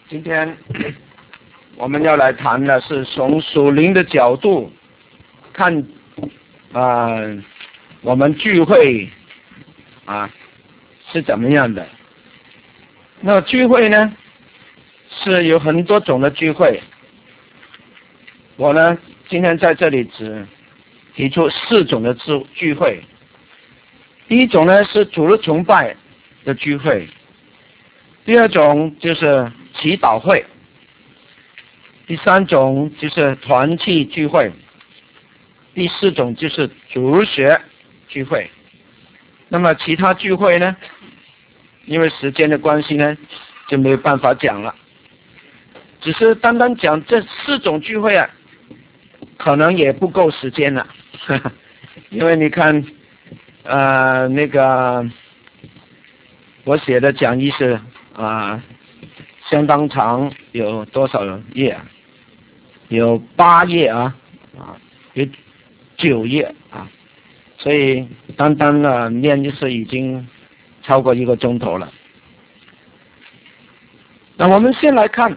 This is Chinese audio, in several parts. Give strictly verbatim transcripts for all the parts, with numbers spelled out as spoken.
今天我们要来谈的是从属灵的角度看啊、呃，我们聚会啊是怎么样的。那聚会呢是有很多种的聚会，我呢今天在这里只提出四种的聚聚会。第一种呢是主日崇拜的聚会，第二种就是祈祷会，第三种就是团契聚会，第四种就是主学聚会。那么其他聚会呢，因为时间的关系呢就没有办法讲了，只是单单讲这四种聚会啊可能也不够时间了呵呵，因为你看呃那个我写的讲义是啊、呃、相当长，有多少页啊？有八页啊，啊，有九页啊，所以单单呢念就是已经超过一个钟头了。那我们先来看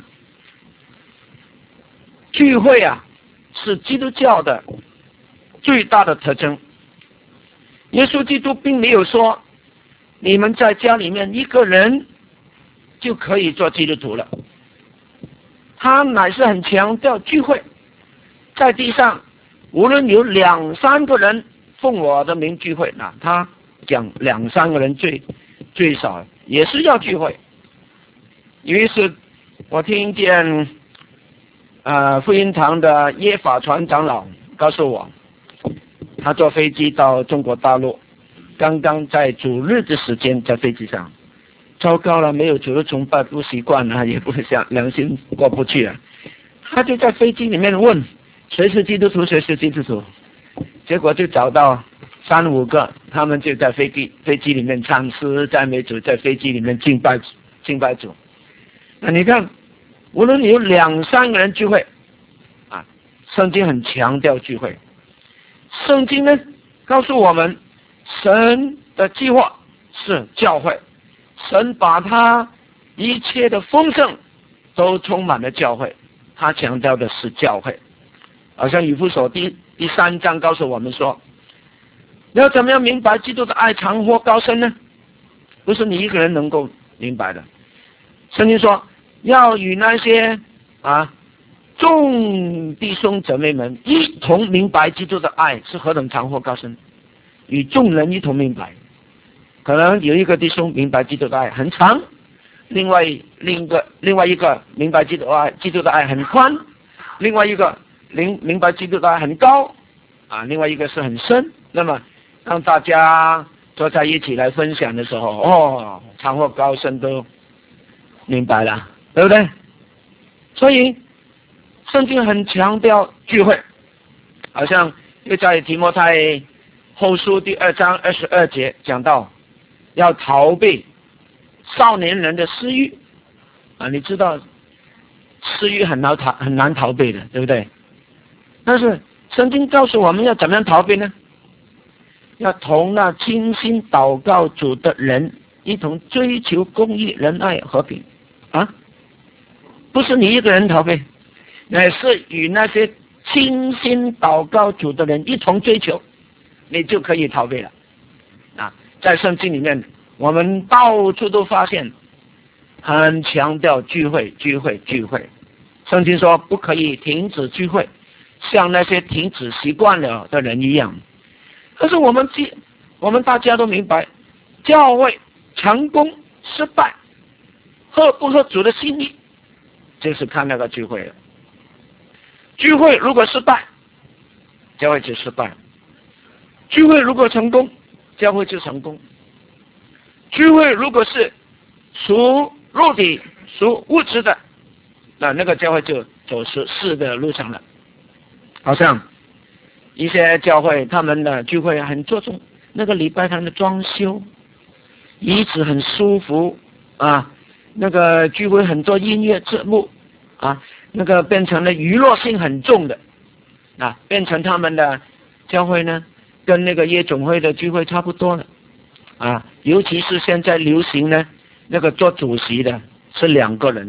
聚会啊，是基督教的最大的特征。耶稣基督并没有说你们在家里面一个人就可以做基督徒了，他乃是很强调聚会。在地上无论有两三个人奉我的名聚会，那他讲两三个人最最少也是要聚会。于是我听见呃福音堂的耶法传长老告诉我，他坐飞机到中国大陆，刚刚在主日的时间在飞机上，糟糕了，没有主日崇拜，不习惯了，也不想良心过不去了。他就在飞机里面问谁是基督徒，谁是基督徒，结果就找到三五个，他们就在飞机飞机里面唱诗赞美主，在飞机里面敬拜敬拜主。那你看，无论有两三个人聚会啊，圣经很强调聚会。圣经呢告诉我们，神的计划是教会，神把他一切的丰盛都充满了教会，他强调的是教会。好像以弗所第第三章告诉我们说，要怎么样明白基督的爱长阔高深呢？不是你一个人能够明白的。圣经说要与那些啊众弟兄姊妹们一同明白基督的爱是何等长阔高深，与众人一同明白。可能有一个弟兄明白基督的爱很长，另外另一个另外一个明白基督的爱基督的爱很宽，另外一个明明白基督的爱很高啊，另外一个是很深。那么当大家坐在一起来分享的时候，哦，长阔高深都明白了，对不对？所以圣经很强调聚会，好像又在提摩太后书第二章二十二节讲到，要逃避少年人的私欲啊，你知道私欲很难逃很难逃避的，对不对？但是圣经告诉我们要怎么样逃避呢？要同那倾心祷告主的人一同追求公义、仁爱、和平啊！不是你一个人逃避，乃是与那些倾心祷告主的人一同追求，你就可以逃避了啊！在圣经里面，我们到处都发现很强调聚会、聚会、聚会。圣经说不可以停止聚会，像那些停止习惯了的人一样。可是我们我们大家都明白，教会成功失败合不合主的心意，就是看那个聚会了。聚会如果失败，教会就失败；聚会如果成功，教会就成功。聚会如果是属肉体、属物质的，那那个教会就走是世的路上了。好像一些教会他们的聚会很注重那个礼拜堂的装修，椅子很舒服啊，那个聚会很多音乐节目啊，那个变成了娱乐性很重的啊，变成他们的教会呢跟那个夜总会的聚会差不多了啊，尤其是现在流行呢，那个做主席的是两个人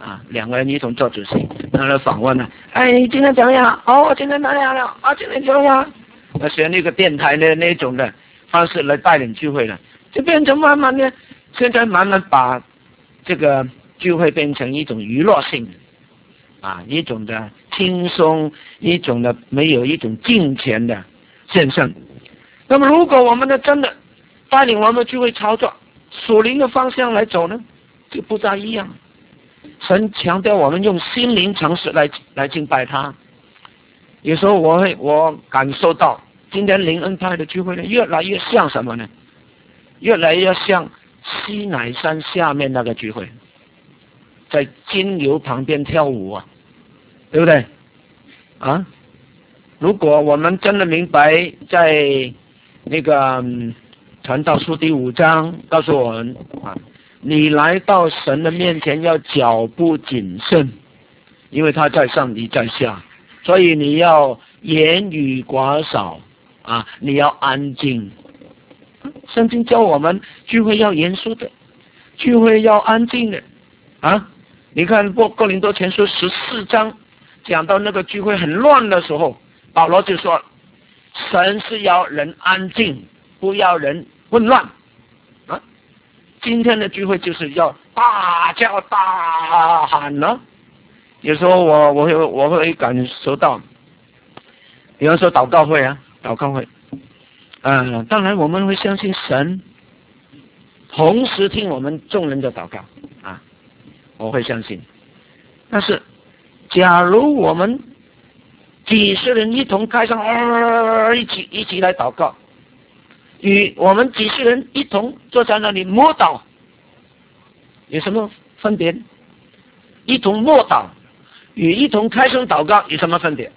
啊，两个人一同做主席，然后访问了，哎，今天怎么样？哦，今天哪样了？啊，今天怎么样？那学那个电台的那种的方式来带领聚会了，就变成慢慢的，现在慢慢把这个聚会变成一种娱乐性的，啊，一种的轻松，一种的没有一种金钱的现象。那么如果我们的真的带领我们聚会操作属灵的方向来走呢，就不大一样。神强调我们用心灵诚实来来敬拜他。有时候我会我感受到今天灵恩派的聚会呢，越来越像什么呢？越来越像西乃山下面那个聚会，在金牛旁边跳舞啊，对不对？啊，如果我们真的明白，在那个嗯传道书第五章告诉我们啊，你来到神的面前要脚步谨慎，因为他在上，你在下，所以你要言语寡少啊，你要安静。圣经教我们聚会要严肃的，聚会要安静的啊！你看过哥林多前书十四章讲到那个聚会很乱的时候，保罗就说神是要人安静，不要人混乱啊！今天的聚会就是要大叫大喊呢、啊。有时候我我会我会感受到，比方说祷告会啊，祷告会。嗯、呃，当然我们会相信神，同时听我们众人的祷告啊，我会相信。但是，假如我们几十人一同开上，呃、一起一起来祷告，与我们几十人一同坐在那里默祷，有什么分别？一同默祷与一同开声祷告有什么分别？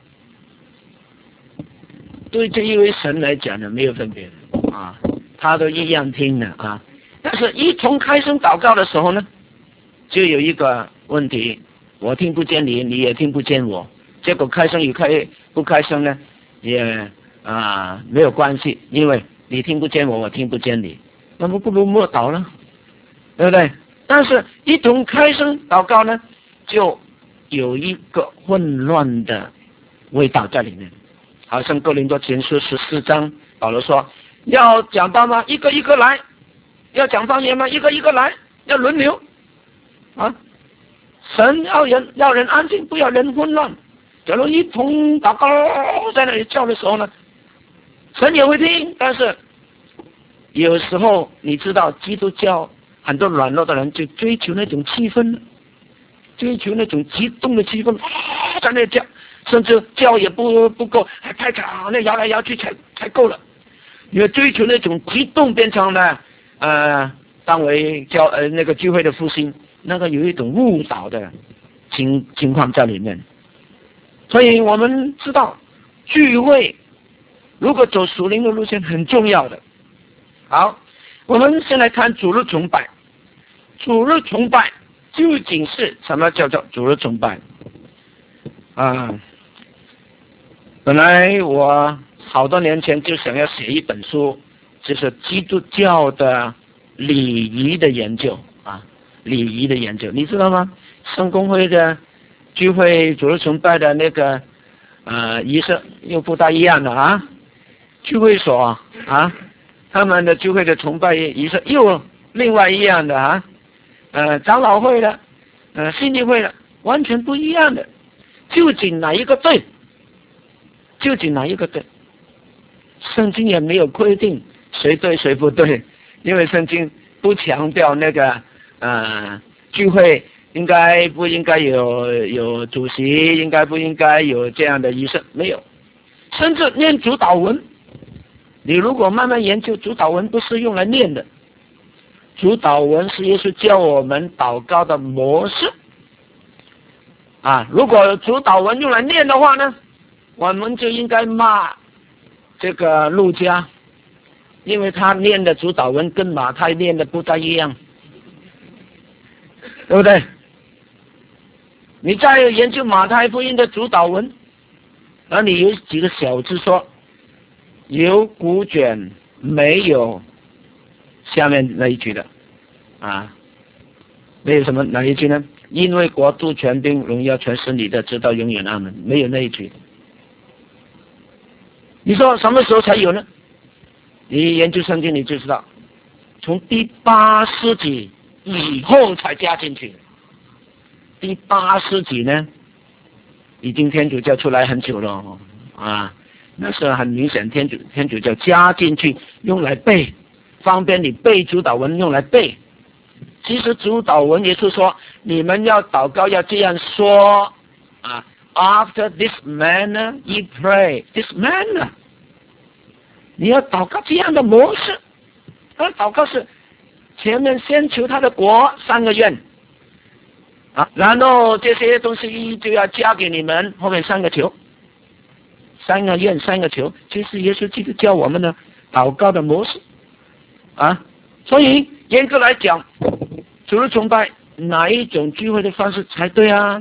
对这一位神来讲呢，没有分别啊，他都一样听的啊。但是，一同开声祷告的时候呢，就有一个问题，我听不见你，你也听不见我。结果开声与开不开声呢，也啊没有关系，因为你听不见我，我听不见你，那么不如默祷了，对不对？但是，一同开声祷告呢，就有一个混乱的味道在里面。好像哥林多前书十四章，保罗说要讲道吗？一个一个来；要讲方言吗？一个一个来；要轮流啊！神要人要人安静，不要人混乱。假如一同祷告在那里叫的时候呢，神也会听。但是有时候你知道，基督教很多软弱的人就追求那种气氛，追求那种激动的气氛，啊、在那里叫。甚至叫也不不够，还太长，那摇来摇去才才够了。因为追求那种激动，变成了呃，当为教呃那个聚会的复兴，那个有一种误导的情情况在里面。所以我们知道，聚会如果走属灵的路线很重要的。好，我们先来看主日崇拜。主日崇拜究竟是什么叫做主日崇拜？啊。本来我好多年前就想要写一本书，就是基督教的礼仪的研究啊，礼仪的研究，你知道吗？圣公会的聚会主日崇拜的那个呃仪式又不大一样的啊，聚会所啊，他们的聚会的崇拜仪式又另外一样的啊，呃长老会的，呃信义会的，完全不一样的，究竟哪一个对？究竟哪一个对？圣经也没有规定谁对谁不对，因为圣经不强调那个呃聚会应该不应该有有主席，应该不应该有这样的仪式，没有。甚至念主祷文，你如果慢慢研究，主祷文不是用来念的，主祷文是耶稣教我们祷告的模式啊。如果主祷文用来念的话呢，我们就应该骂这个路加，因为他念的主祷文跟马太念的不大一样，对不对？你再研究马太福音的主祷文，而你有几个小字说有古卷没有下面那一句的啊， 没有什么哪一句呢？因为国度、权柄、荣耀全是你的，直到永远，阿们。没有那一句。你说什么时候才有呢？你研究圣经你就知道，从第八世纪以后才加进去。第八世纪呢，已经天主教出来很久了啊，那是很明显天主天主教加进去，用来背，方便你背主祷文用来背。其实主祷文也是说，你们要祷告要这样说啊 ，After this manner you pray. This manner， 你要祷告这样的模式。而祷告是前面先求他的国三个愿啊，然后这些东西就要加给你们，后面三个求，三个愿三个求，就是耶稣基督教我们的祷告的模式啊。所以严格来讲，主日崇拜哪一种聚会的方式才对啊？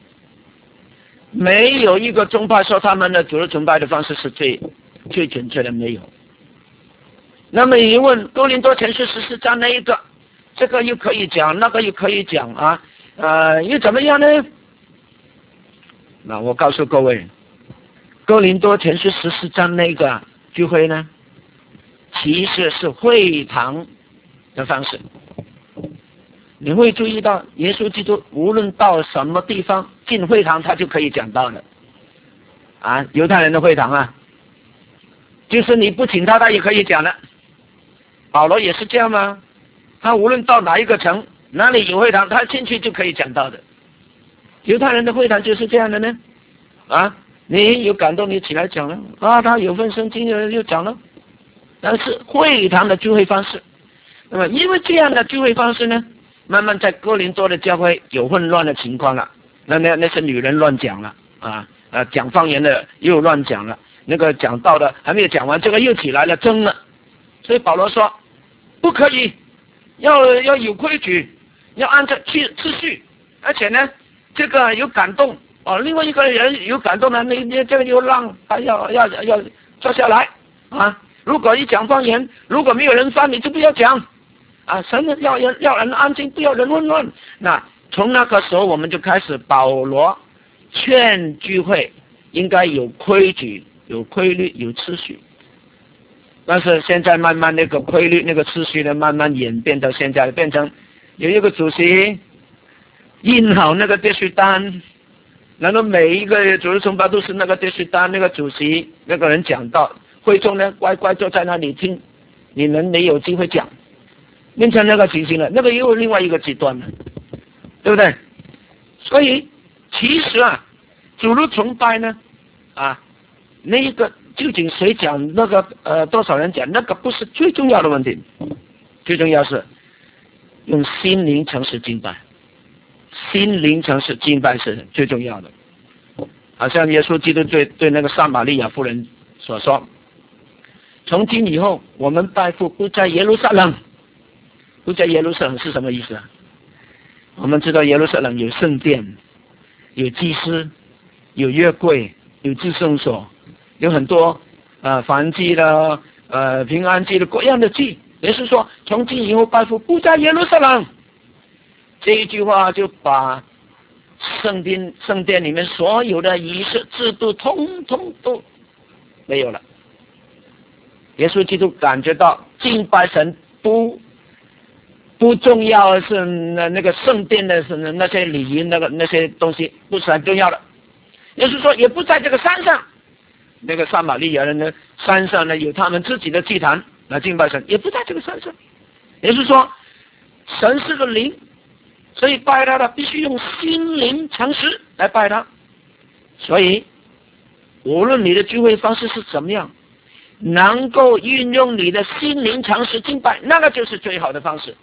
没有一个宗派说他们的主日崇拜的方式是最最准确的，没有。那么你问哥林多前书十四章那一个，这个又可以讲，那个又可以讲啊，呃，又怎么样呢？那我告诉各位，哥林多前书十四章那个聚会呢，其实是会堂的方式。你会注意到，耶稣基督无论到什么地方进会堂，他就可以讲道了。啊，犹太人的会堂啊，就是你不请他，他也可以讲的。保罗也是这样吗？他无论到哪一个城，哪里有会堂，他进去就可以讲道的。犹太人的会堂就是这样的呢。啊，你有感动，你起来讲了啊，他有份圣经的人就讲了。但是会堂的聚会方式，那么因为这样的聚会方式呢，慢慢在哥林多的教会有混乱的情况了。那那那些女人乱讲了啊啊，讲方言的又乱讲了，那个讲道的还没有讲完，这个又起来了争了。所以保罗说，不可以，要要有规矩，要按照次次序，而且呢，这个有感动哦，另外一个人有感动了，那那这个又让他要要要坐下来啊。如果一讲方言，如果没有人翻，你就不要讲啊。神要人要人安静，不要人混乱。那从那个时候我们就开始，保罗劝聚会应该有规矩、有规律、有秩序。但是现在慢慢那个规律、那个秩序呢，慢慢演变到现在变成有一个主席印好那个秩序单，然后每一个主日崇拜都是那个秩序单，那个主席那个人讲道，会众呢乖乖坐在那里听，你们没有机会讲，变成那个情形了，那个又有另外一个极端了，对不对？所以其实啊，主日崇拜呢，啊，那一个究竟谁讲那个呃多少人讲，那个不是最重要的问题，最重要是用心灵诚实敬拜，心灵诚实敬拜是最重要的。好像耶稣基督对对那个撒玛利亚妇人所说，从今以后我们拜父不在耶路撒冷。不在耶路撒冷是什么意思啊？我们知道耶路撒冷有圣殿，有祭司，有约柜，有至圣所，有很多呃燔祭的呃平安祭的各样的祭。也是说从今以后拜父不在耶路撒冷，这一句话就把圣殿圣殿里面所有的仪式制度通通都没有了。耶稣基督感觉到敬拜神不不重要，是那那个圣殿的是那些礼仪，那个那些东西不是很重要的。耶稣说也不在这个山上，那个撒玛利亚人的山上呢有他们自己的祭坛来敬拜神，也不在这个山上。耶稣说神是个灵，所以拜他的必须用心灵诚实来拜他。所以无论你的聚会方式是怎么样，能够运用你的心灵诚实敬拜，那个就是最好的方式，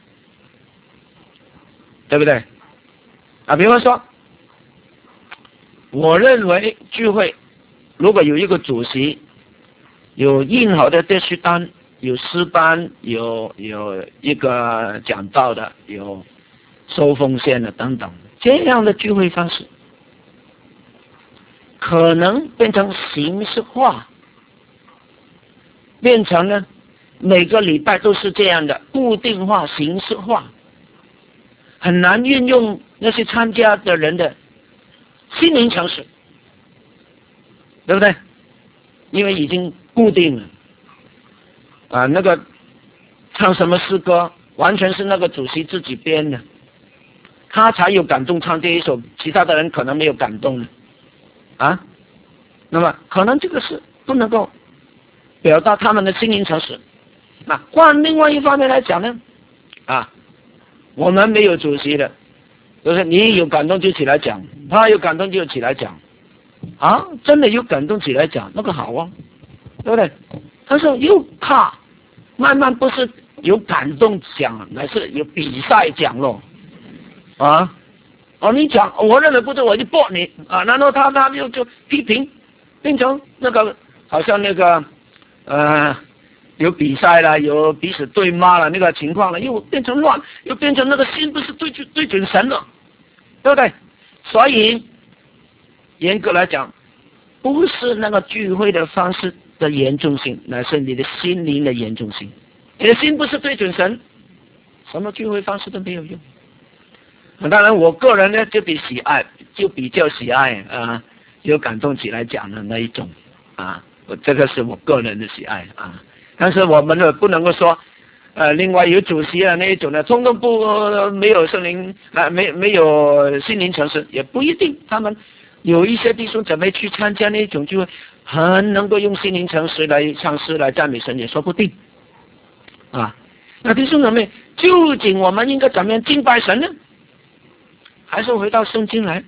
对不对？啊，比方说，我认为聚会如果有一个主席，有印好的秩序单，有诗班，有有一个讲道的，有收奉献的等等，这样的聚会方式可能变成形式化，变成呢每个礼拜都是这样的固定化、形式化， 很难运用那些参加的人的心灵诚实，对不对？因为已经固定了啊，那个唱什么诗歌完全是那个主席自己编的，他才有感动唱这一首，其他的人可能没有感动的啊。那么可能这个是不能够表达他们的心灵诚实。那换另外一方面来讲呢，啊，我们没有主席的，就是你有感动就起来讲，他有感动就起来讲，啊，真的有感动起来讲，那个好啊，对不对？他说又怕慢慢不是有感动讲，乃是有比赛讲咯，啊，哦，你讲我认为不对，我就驳你啊，然后他他就就批评，变成那个好像那个呃有比赛了，有彼此对骂了那个情况了，又变成乱，又变成那个心不是对准对准神了，对不对？所以严格来讲，不是那个聚会的方式的严重性，乃是你的心灵的严重性。你的心不是对准神，什么聚会方式都没有用。当然，我个人呢就比喜爱，就比较喜爱啊，有感动起来讲的那一种啊，我这个是我个人的喜爱啊。但是我们呢不能够说，呃，另外有主席啊那一种呢，通通不、呃、没有圣灵啊，没没有心灵诚实，也不一定。他们有一些弟兄姊妹去参加那一种聚会，很能够用心灵诚实来唱诗来赞美神，也说不定啊。那弟兄姊妹，究竟我们应该怎么样敬拜神呢？还是回到圣经来，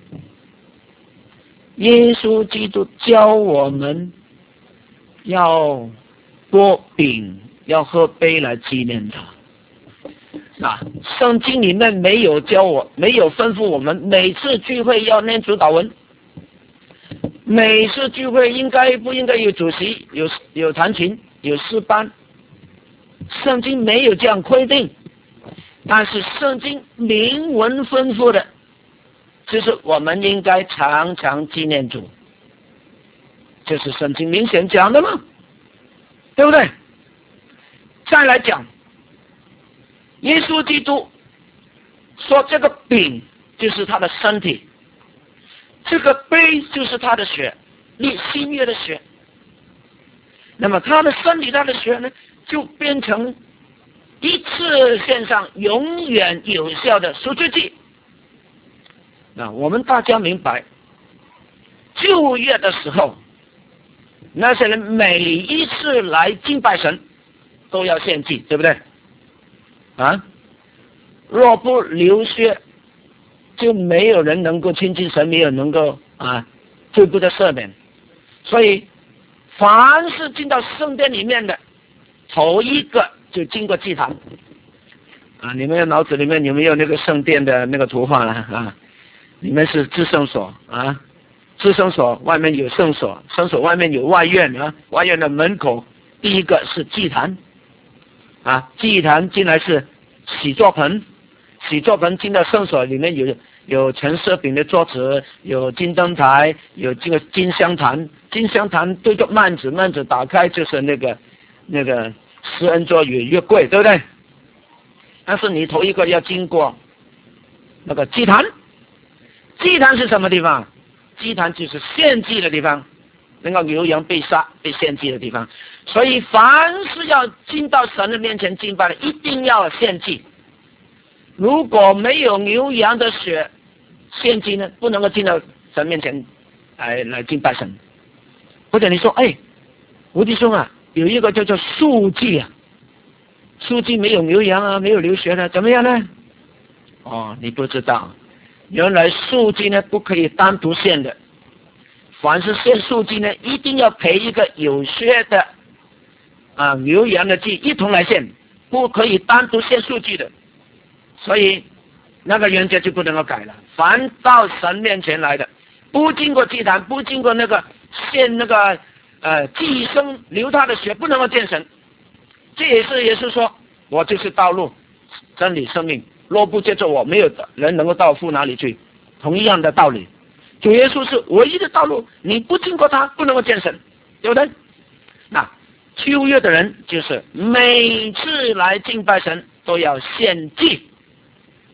耶稣基督教我们要拨饼，要喝杯来纪念他。那圣经里面没有教我，没有吩咐我们每次聚会要念主祷文，每次聚会应该不应该有主席，有有弹琴，有诗班，圣经没有这样规定。但是圣经明文吩咐的，就是我们应该常常纪念主，这是圣经明显讲的嘛，对不对？再来讲，耶稣基督说这个饼就是他的身体，这个杯就是他的血，立新约的血。那么他的身体，他的血呢，就变成一次献上永远有效的赎罪祭。那我们大家明白，旧约的时候，那些人每一次来敬拜神都要献祭，对不对？啊，若不流血，就没有人能够亲近神，没有能够啊罪不得赦免。所以，凡是进到圣殿里面的，头一个就经过祭坛。啊，你们脑子里面有没有那个圣殿的那个图画了啊？里面是至圣所啊，至圣所外面有圣所，圣所外面有外院啊，外院的门口第一个是祭坛啊，祭坛进来是洗作盆，洗作盆进到圣所里面有有陈设饼的桌子，有金灯台，有这个金香坛，金香坛对着幔子，幔子打开就是那个那个施恩座与约柜，对不对？但是你头一个要经过那个祭坛。祭坛是什么地方？祭坛就是献祭的地方，那个牛羊被杀被献祭的地方。所以凡是要进到神的面前敬拜的，一定要献祭。如果没有牛羊的血献祭呢，不能够进到神面前来来敬拜神。或者你说，哎，吴弟兄啊，有一个叫做素祭啊，素祭没有牛羊啊，没有流血的，怎么样呢？哦，你不知道。原来素祭呢不可以单独献的，凡是献素祭呢，一定要陪一个有血的啊牛羊的祭一同来献，不可以单独献素祭的。所以那个原则就不能够改了。凡到神面前来的，不经过祭坛，不经过那个献那个呃祭牲流他的血，不能够见神。这也是也是说，我就是道路、真理、生命。若不接受我，没有人能够到父哪里去。同样的道理，主耶稣是唯一的道路，你不经过他，不能够见神，对不对？那旧约的人就是每次来敬拜神都要献祭，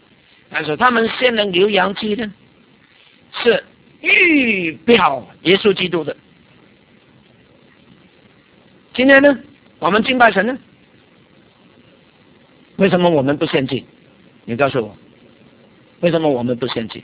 但是他们献的牛羊祭呢，是预表耶稣基督的。今天呢，我们敬拜神呢，为什么我们不献祭？你告诉我，为什么我们不献祭？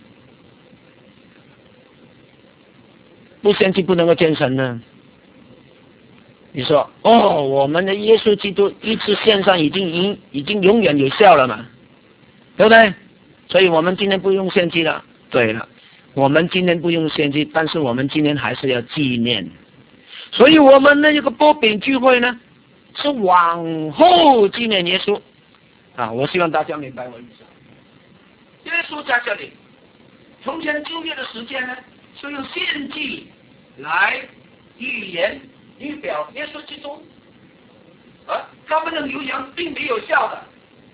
不献祭不能够见神呢？你说哦，我们的耶稣基督一次献上已经已已经永远有效了嘛，对不对？所以我们今天不用献祭了。对了，我们今天不用献祭，但是我们今天还是要纪念。所以我们的这个擘饼聚会呢，是往后纪念耶稣啊！我希望大家明白我意思。耶稣在这里，从前旧约的时间呢，是用献祭来预言预表耶稣基督，而他们的牛羊并没有效的，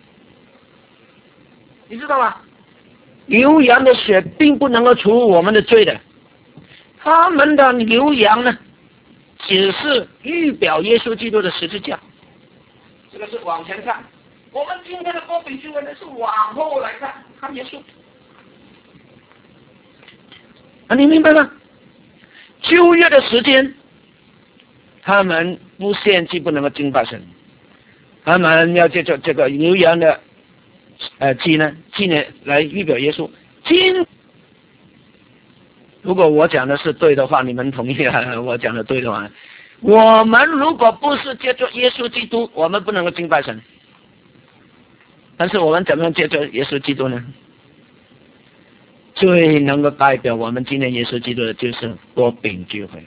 你知道吗？牛羊的血并不能够除我们的罪的，他们的牛羊呢，只是预表耶稣基督的十字架。这个是往前看，我们今天的擘饼聚会呢，是往后来看，看耶稣。啊，你明白吗？旧约的时间，他们不献祭不能够敬拜神，他们要借着这个牛羊的呃祭呢，祭呢来预表耶稣。今如果我讲的是对的话，你们同意啊？我讲的对的话，我们如果不是借着耶稣基督，我们不能够敬拜神。但是我们怎么样借着耶稣基督呢？最能够代表我们今天耶稣基督的就是擘饼聚会。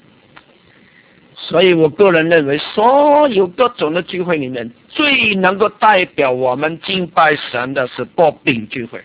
所以我个人认为，所有各种的聚会里面，最能够代表我们敬拜神的是擘饼聚会。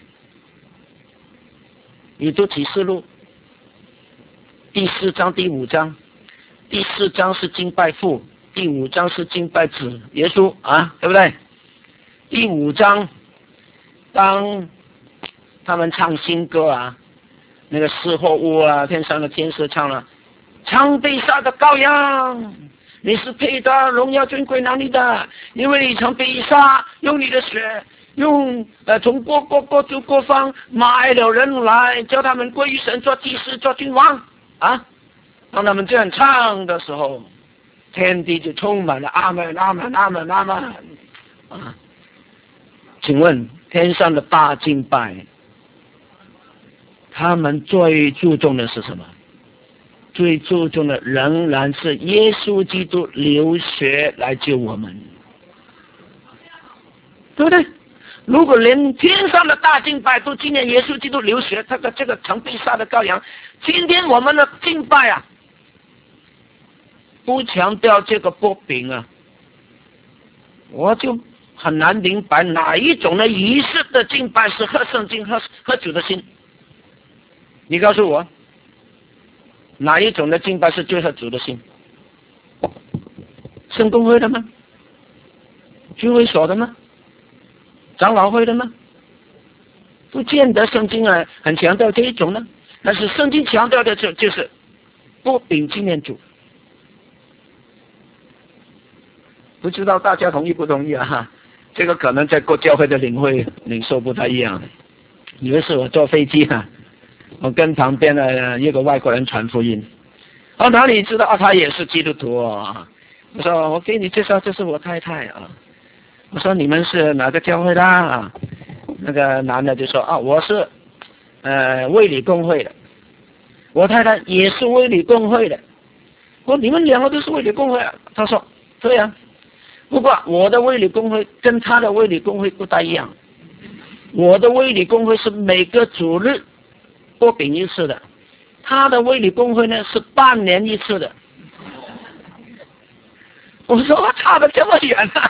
你读启示录第四章、第五章，第四章是敬拜父，第五章是敬拜子耶稣啊，对不对？第五章，当他们唱新歌啊，那个四活物啊，天上的天使唱了，唱被杀的羔羊，你是配得荣耀尊贵能力的，因为你曾被杀，用你的血，用呃从各国各族各方买了人来，叫他们归于神，做祭司，做君王啊。当他们这样唱的时候，天地就充满了阿门阿门阿门阿门啊！请问天上的大敬拜，他们最注重的是什么？最注重的仍然是耶稣基督流血来救我们，对不对？如果连天上的大敬拜都纪念耶稣基督流血，他的这个曾被杀的羔羊，今天我们的敬拜啊，不强调这个擘饼啊，我就很难明白哪一种的仪式的敬拜是合圣经、合合主的心。你告诉我，哪一种的敬拜是最合主的心？圣公会的吗？聚会所的吗？长老会的吗？不见得圣经啊很强调这一种呢，但是圣经强调的就就是擘饼纪念主。不知道大家同意不同意啊？哈，这个可能在各教会的领会领受不太一样。以为是我坐飞机啊，我跟旁边的一个外国人传福音，哦，哪里知道啊？他也是基督徒哦。我说我给你介绍，这是我太太啊。我说你们是哪个教会的啊？那个男的就说啊，我是呃卫理公会的，我太太也是卫理公会的。我说你们两个都是卫理公会啊？他说对啊，不过我的卫理公会跟他的卫理公会不大一样，我的卫理公会是每个主日擘饼一次的，他的卫理公会呢是半年一次的。我说我差得这么远啊！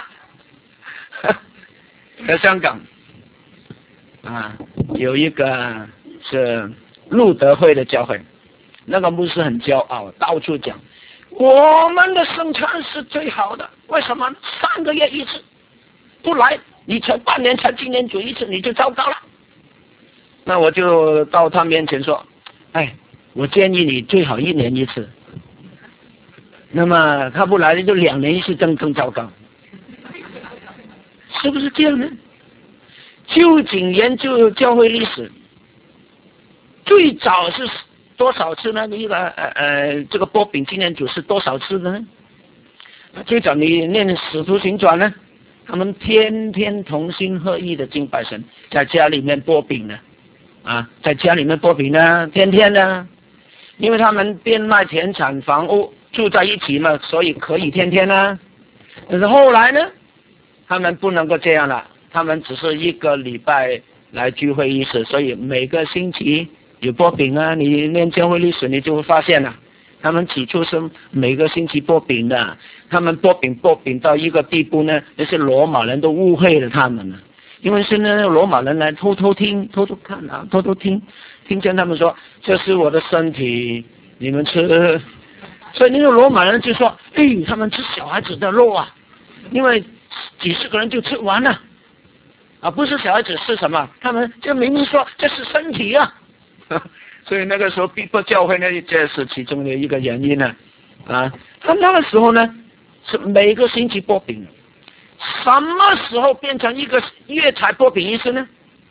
在香港啊，有一个是路德会的教会，那个牧师很骄傲，到处讲我们的圣餐是最好的，为什么三个月一次，不来你才半年才纪念主一次，你就糟糕了。那我就到他面前说，哎，我建议你最好一年一次，那么他不来就两年一次，更更糟糕，是不是这样呢？ 究竟研究教会历史，最早是多少次呢？一个呃呃，这个波饼纪念组是多少次呢？最早你念《使徒行传》呢，他们天天同心合意的敬拜神，在家里面波饼呢，啊，在家里面波饼呢，天天呢，因为他们变卖田产房屋住在一起嘛，所以可以天天呢。但是后来呢，他们不能够这样了，他们只是一个礼拜来聚会一次，所以每个星期有波饼啊。你念教会历史，你就会发现了，他们起初是每个星期波饼的，他们波饼波饼到一个地步呢，那些罗马人都误会了他们了，因为是那罗马人来偷偷听、偷偷看啊、偷偷听，听见他们说这是我的身体，你们吃。所以那个罗马人就说，哎，他们吃小孩子的肉啊，因为几十个人就吃完了啊，不是小孩子吃什么，他们就明明说这是身体啊。所以那个时候逼迫教会呢，这是其中的一个原因呢。啊，他那个时候呢是每个星期波饼，什么时候变成一个月才波饼一次呢？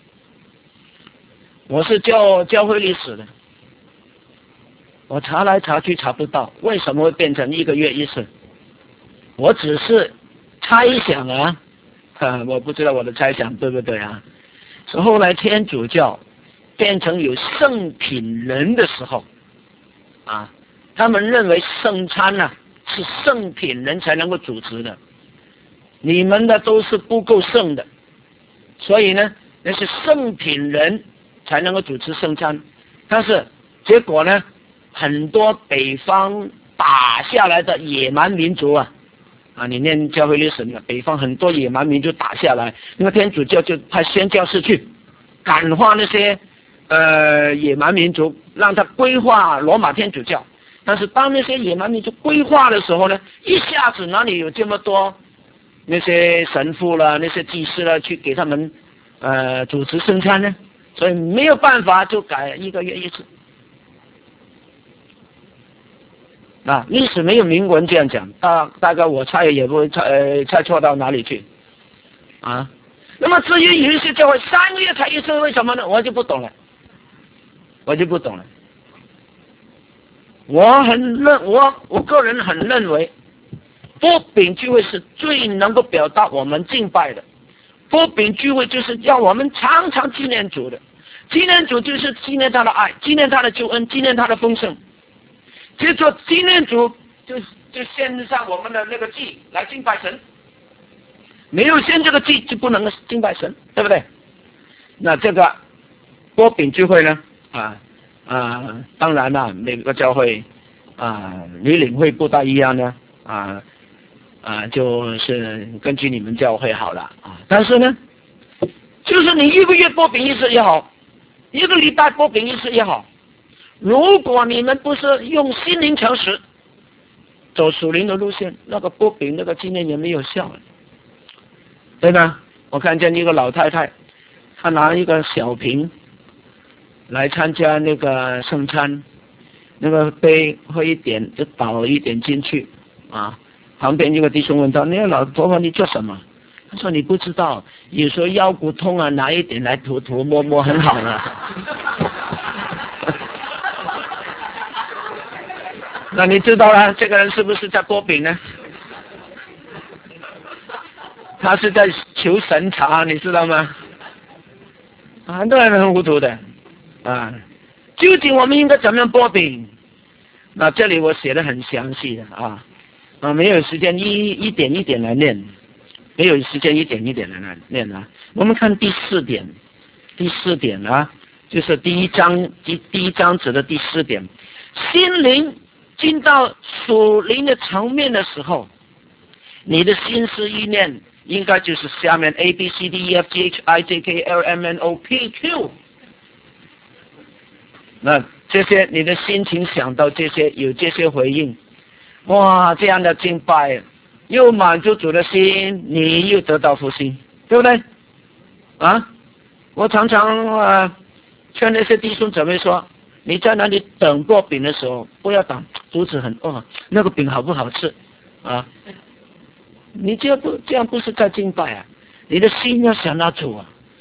我是教教会历史的，我查来查去查不到为什么会变成一个月一次，我只是猜想啊，啊我不知道我的猜想对不对啊。是后来天主教变成有圣品人的时候啊，他们认为圣餐呢、啊、是圣品人才能够主持的，你们的都是不够圣的，所以呢那是圣品人才能够主持圣餐。但是结果呢，很多北方打下来的野蛮民族啊，啊，你念教会历史，北方很多野蛮民族打下来，那个天主教就派宣教士去感化那些呃野蛮民族，让他归化罗马天主教。但是当那些野蛮民族归化的时候呢，一下子哪里有这么多那些神父啦、那些祭司啦去给他们呃主持圣餐呢？所以没有办法，就改一个月一次。啊，历史没有明文这样讲，大大概我猜也不会猜呃猜错到哪里去啊。那么至于有一些教会三个月才一次，为什么呢？我就不懂了，我就不懂了。我很认我我个人很认为，波饼聚会是最能够表达我们敬拜的。波饼聚会就是要我们常常纪念主的，纪念主就是纪念他的爱，纪念他的救恩，纪念他的丰盛。接着纪念主就就献上我们的那个祭来敬拜神，没有献这个祭就不能敬拜神，对不对？那这个波饼聚会呢啊啊，当然了，每个教会啊你领会不大一样呢啊啊，就是根据你们教会好了啊。但是呢，就是你一个月波饼一次也好，一个礼拜波饼一次也好，如果你们不是用心灵诚实走属灵的路线，那个波饼那个纪念也没有效了，对吧？我看见一个老太太，她拿一个小瓶来参加那个圣餐，那个杯喝一点就倒一点进去啊。旁边一个弟兄问他：“那个老婆婆你做什么？”他说：“你不知道，有时候腰骨痛啊，拿一点来涂涂摸摸很好的。”那你知道了，这个人是不是在波饼呢？他是在求神茶，你知道吗？啊，很多人很糊涂的啊。究竟我们应该怎么样波饼？那这里我写的很详细的啊啊，没有时间一一点一点来念，没有时间一点一点来念啊。我们看第四点，第四点啊，就是第一章第第一章指的第四点，心灵进到属灵的层面的时候，你的心思意念应该就是下面 A B C D E F G H I J K L M N O P Q。那这些你的心情想到这些，有这些回应，哇，这样的敬拜又满足主的心，你又得到福星，对不对？啊，我常常啊劝那些弟兄姊妹说，你在那里等过饼的时候，不要等肚子很饿，那个饼好不好吃啊？你这样不这样不是在敬拜啊？你的心要想到主啊，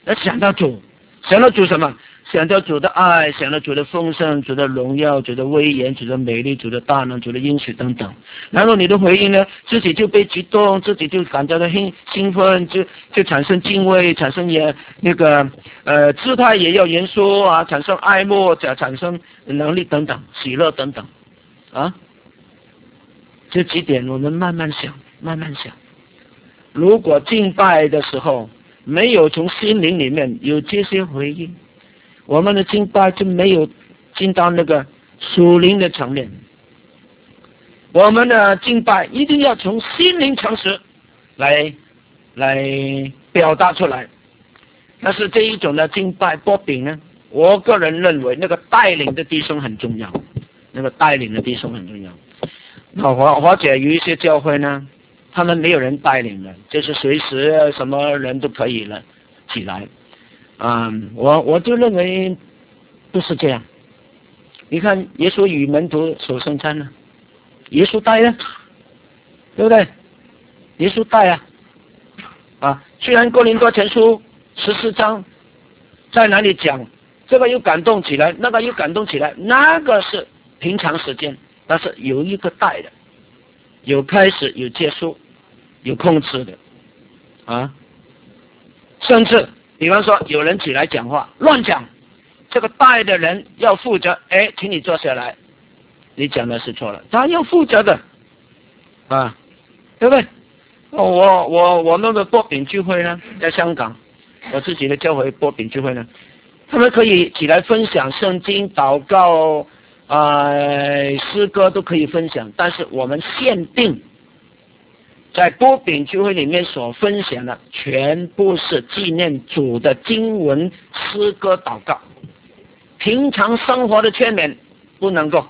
要想到主，想到主什么？想到主的爱，想到主的丰盛，主的荣耀，主的威严，主的美丽，主的大能，主的应许等等。然后你的回应呢，自己就被激动，自己就感到的兴兴奋，就就产生敬畏，产生也那个呃姿态也要严肃啊，产生爱慕，产生能力等等，喜乐等等啊。这几点我们慢慢想，慢慢想。如果敬拜的时候没有从心灵里面有这些回应，我们的敬拜就没有进到那个属灵的层面。我们的敬拜一定要从心灵层次来来表达出来。但是这一种的敬拜波饼呢，我个人认为那个带领的弟兄很重要，那个带领的弟兄很重要。那或或者有一些教会呢，他们没有人带领的，就是随时什么人都可以了起来。嗯，我我就认为不是这样。你看耶稣与门徒守圣餐呢，耶稣带呢，对不对？耶稣带啊，啊，虽然哥林多前书十四章在哪里讲这个又感动起来，那个又感动起来，那个是平常时间，但是有一个带的，有开始有结束，有控制的啊，甚至比方说有人起来讲话乱讲，这个带的人要负责，哎，请你坐下来，你讲的是错了，他要负责的啊，对不对？我我我们的波饼聚会呢，在香港，我自己的教会波饼聚会呢，他们可以起来分享圣经、祷告、呃诗歌都可以分享，但是我们限定在波饼聚会里面所分享的全部是纪念主的经文、诗歌、祷告，平常生活的劝勉不能够，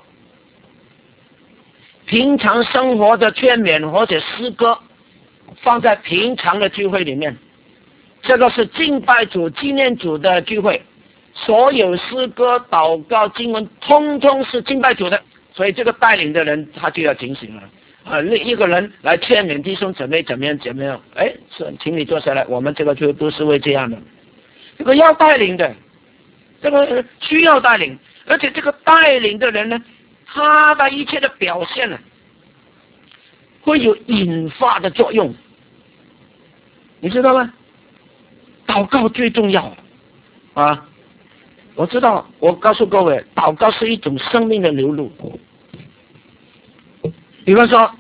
平常生活的劝勉或者诗歌放在平常的聚会里面，这个是敬拜主、纪念主的聚会，所有诗歌、祷告、经文通通是敬拜主的，所以这个带领的人他就要警醒了啊！另一个人来劝勉弟兄姊妹怎么样怎么样，哎，是请你坐下来，我们这个就不是为这样的，这个要带领的，这个需要带领，而且这个带领的人呢，他的一切的表现呢，会有引发的作用，你知道吗？祷告最重要啊！我知道，我告诉各位，祷告是一种生命的流露。比方说，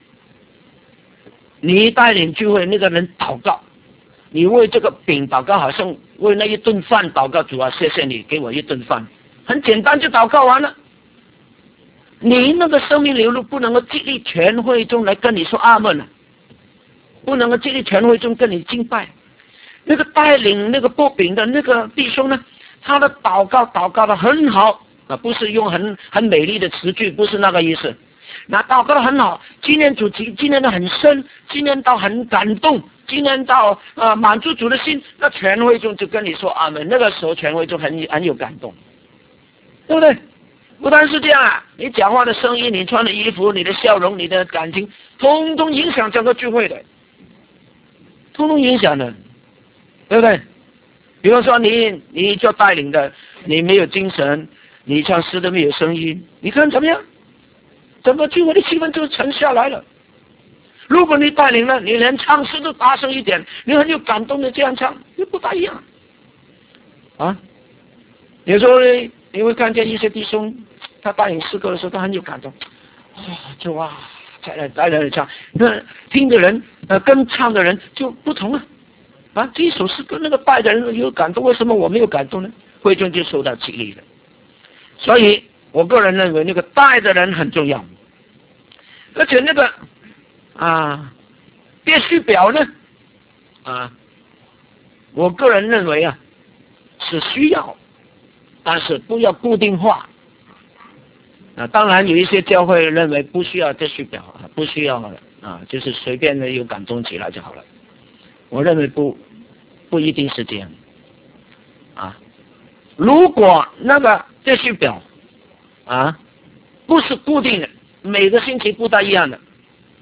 你带领聚会那个人祷告，你为这个饼祷告，好像为那一顿饭祷告，主啊，谢谢你给我一顿饭，很简单就祷告完了。你那个生命流露不能够激励全会众来跟你说阿们了，不能够激励全会众跟你敬拜。那个带领那个波饼的那个弟兄呢，他的祷告祷告的很好啊，不是用很很美丽的词句，不是那个意思。那祷告的很好，纪念主纪纪念的很深，纪念到很感动，纪念到呃满足主的心，那全会众就跟你说阿们，那个时候全会众很很有感动，对不对？不单是这样啊，你讲话的声音，你穿的衣服，你的笑容，你的感情，通通影响整个聚会的，通通影响的，对不对？比如说你你做带领的，你没有精神，你唱诗都没有声音，你看怎么样？整个聚会的气氛就沉下来了。如果你带领了，你连唱诗都大声一点，你很有感动的这样唱，就不大一样啊。有时候呢，你会看见一些弟兄，他带领诗歌的时候，他很有感动，啊，就哇，在那在那里唱，那听的人呃跟唱的人就不同了啊。这一首诗歌那个带的人有感动，为什么我没有感动呢？会众就受到激励了。所以我个人认为那个带的人很重要，而且那个啊列序表呢啊，我个人认为啊是需要，但是不要固定化啊。当然有一些教会认为不需要列序表啊，不需要啊，就是随便的有感动起来就好了。我认为不不一定是这样啊。如果那个列序表啊不是固定的，每个星期不大一样的，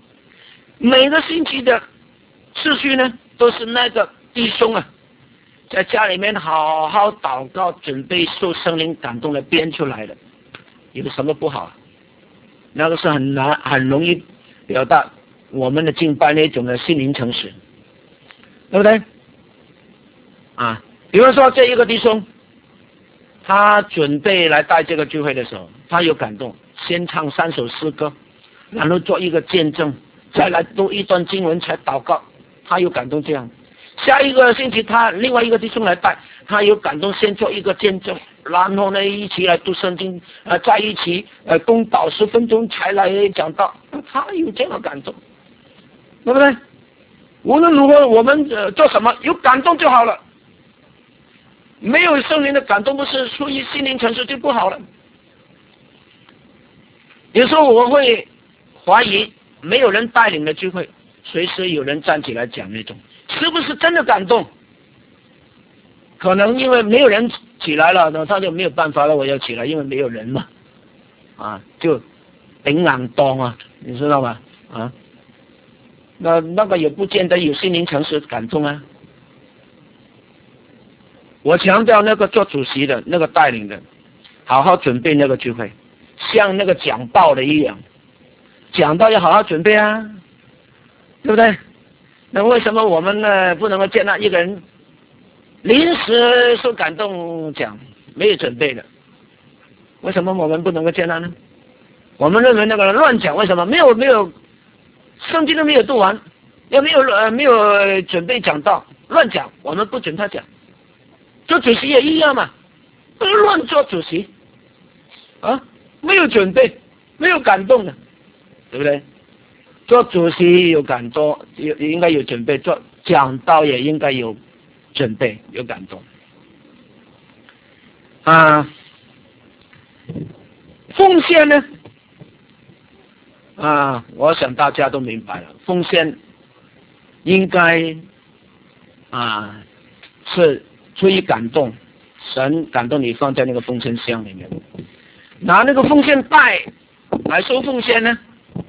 每个星期的次序呢都是那个弟兄啊在家里面好好祷告，准备受圣灵感动的编出来的，有什么不好？那个是很难很容易表达我们的敬拜那种的心灵诚实，对不对？啊，比如说这一个弟兄，他准备来带这个聚会的时候，他有感动，先唱三首诗歌，然后做一个见证，再来读一段经文才祷告，他有感动这样。下一个星期他另外一个弟兄来带，他有感动先做一个见证，然后呢一起来读圣经，呃，在一起呃共祷十分钟才来讲道，他有这样的感动，对不对？无论如何我们呃做什么有感动就好了，没有圣灵的感动，不是出于心灵诚实就不好了。有时候我会怀疑没有人带领的聚会，随时有人站起来讲那种，是不是真的感动？可能因为没有人起来了，那他就没有办法了，我要起来，因为没有人嘛，啊，就顶硬当啊，你知道吗？啊，那那个也不见得有心灵诚实感动啊。我强调那个做主席的那个带领的，好好准备那个聚会，像那个讲道的一样，讲道要好好准备啊，对不对？那为什么我们呢不能够接纳一个人临时受感动讲没有准备的？为什么我们不能够接纳呢？我们认为那个人乱讲，为什么？没有没有圣经都没有读完，也没有呃没有准备讲道，乱讲，我们不准他讲。做主席也一样嘛，不能乱做主席啊，没有准备，没有感动的，对不对？做主席有感动，有应该有准备；做讲道也应该有准备，有感动。啊，奉献呢？啊，我想大家都明白了，奉献应该啊是出于感动，神感动你放在那个奉献箱里面，拿那个奉献袋来收奉献呢？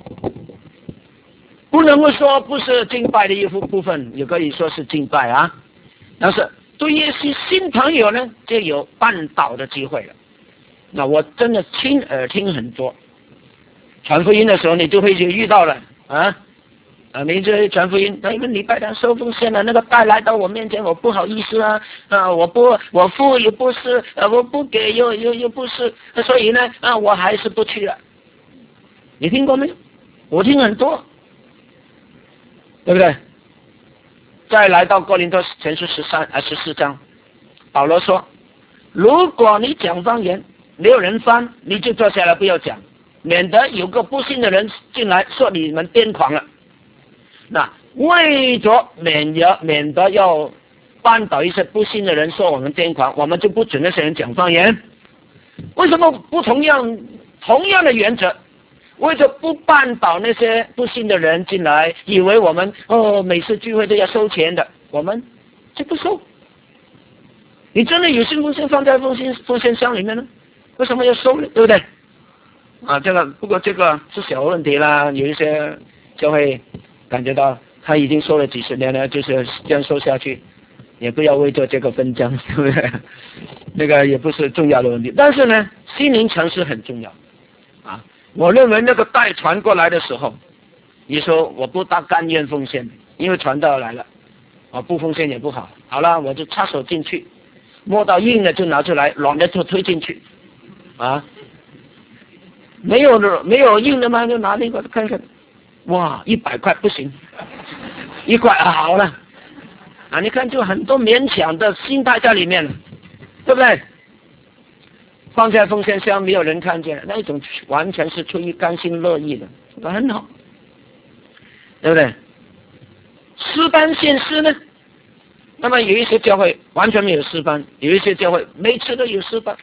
不能够说不是敬拜的一部分，也可以说是敬拜啊。但是对一些新朋友呢，就有绊倒的机会了。那我真的亲耳听很多，传福音的时候你就会遇到了啊。啊，你这传福音，那一个礼拜堂收奉献了，那个带来到我面前，我不好意思啊，啊，我不，我付又不是，呃，我不给又又又不是，所以呢，啊，我还是不去了。你听过没有？我听很多，对不对？再来到哥林多前书十三啊十四章，保罗说，如果你讲方言，没有人翻，你就坐下来不要讲，免得有个不信的人进来说你们癫狂了。那为着免得免得要绊倒一些不信的人说我们癫狂，我们就不准那些人讲方言。为什么不同样同样的原则？为着不绊倒那些不信的人进来，以为我们哦每次聚会都要收钱的，我们就不收。你真的有信奉献放在奉献奉献箱里面呢？为什么要收呢？对不对？啊，这个不过这个是小问题啦，有一些就会感觉到他已经收了几十年了，就是这样收下去，也不要为着这个分赃，对不对？那个也不是重要的问题，但是呢，心灵诚实很重要啊。我认为那个带传过来的时候，你说我不大甘愿奉献，因为传道来了，我不奉献也不好。好了，我就插手进去，摸到硬的就拿出来，软的就推进去，啊，没有的没有硬的嘛，就拿那个看看。哇，一百块不行，一块啊好了，啊，你看就很多勉强的心态在里面了，对不对？放在奉献箱没有人看见，那一种完全是出于甘心乐意的，很好，对不对？诗班献诗呢？那么有一些教会完全没有诗班，有一些教会每次都有诗班，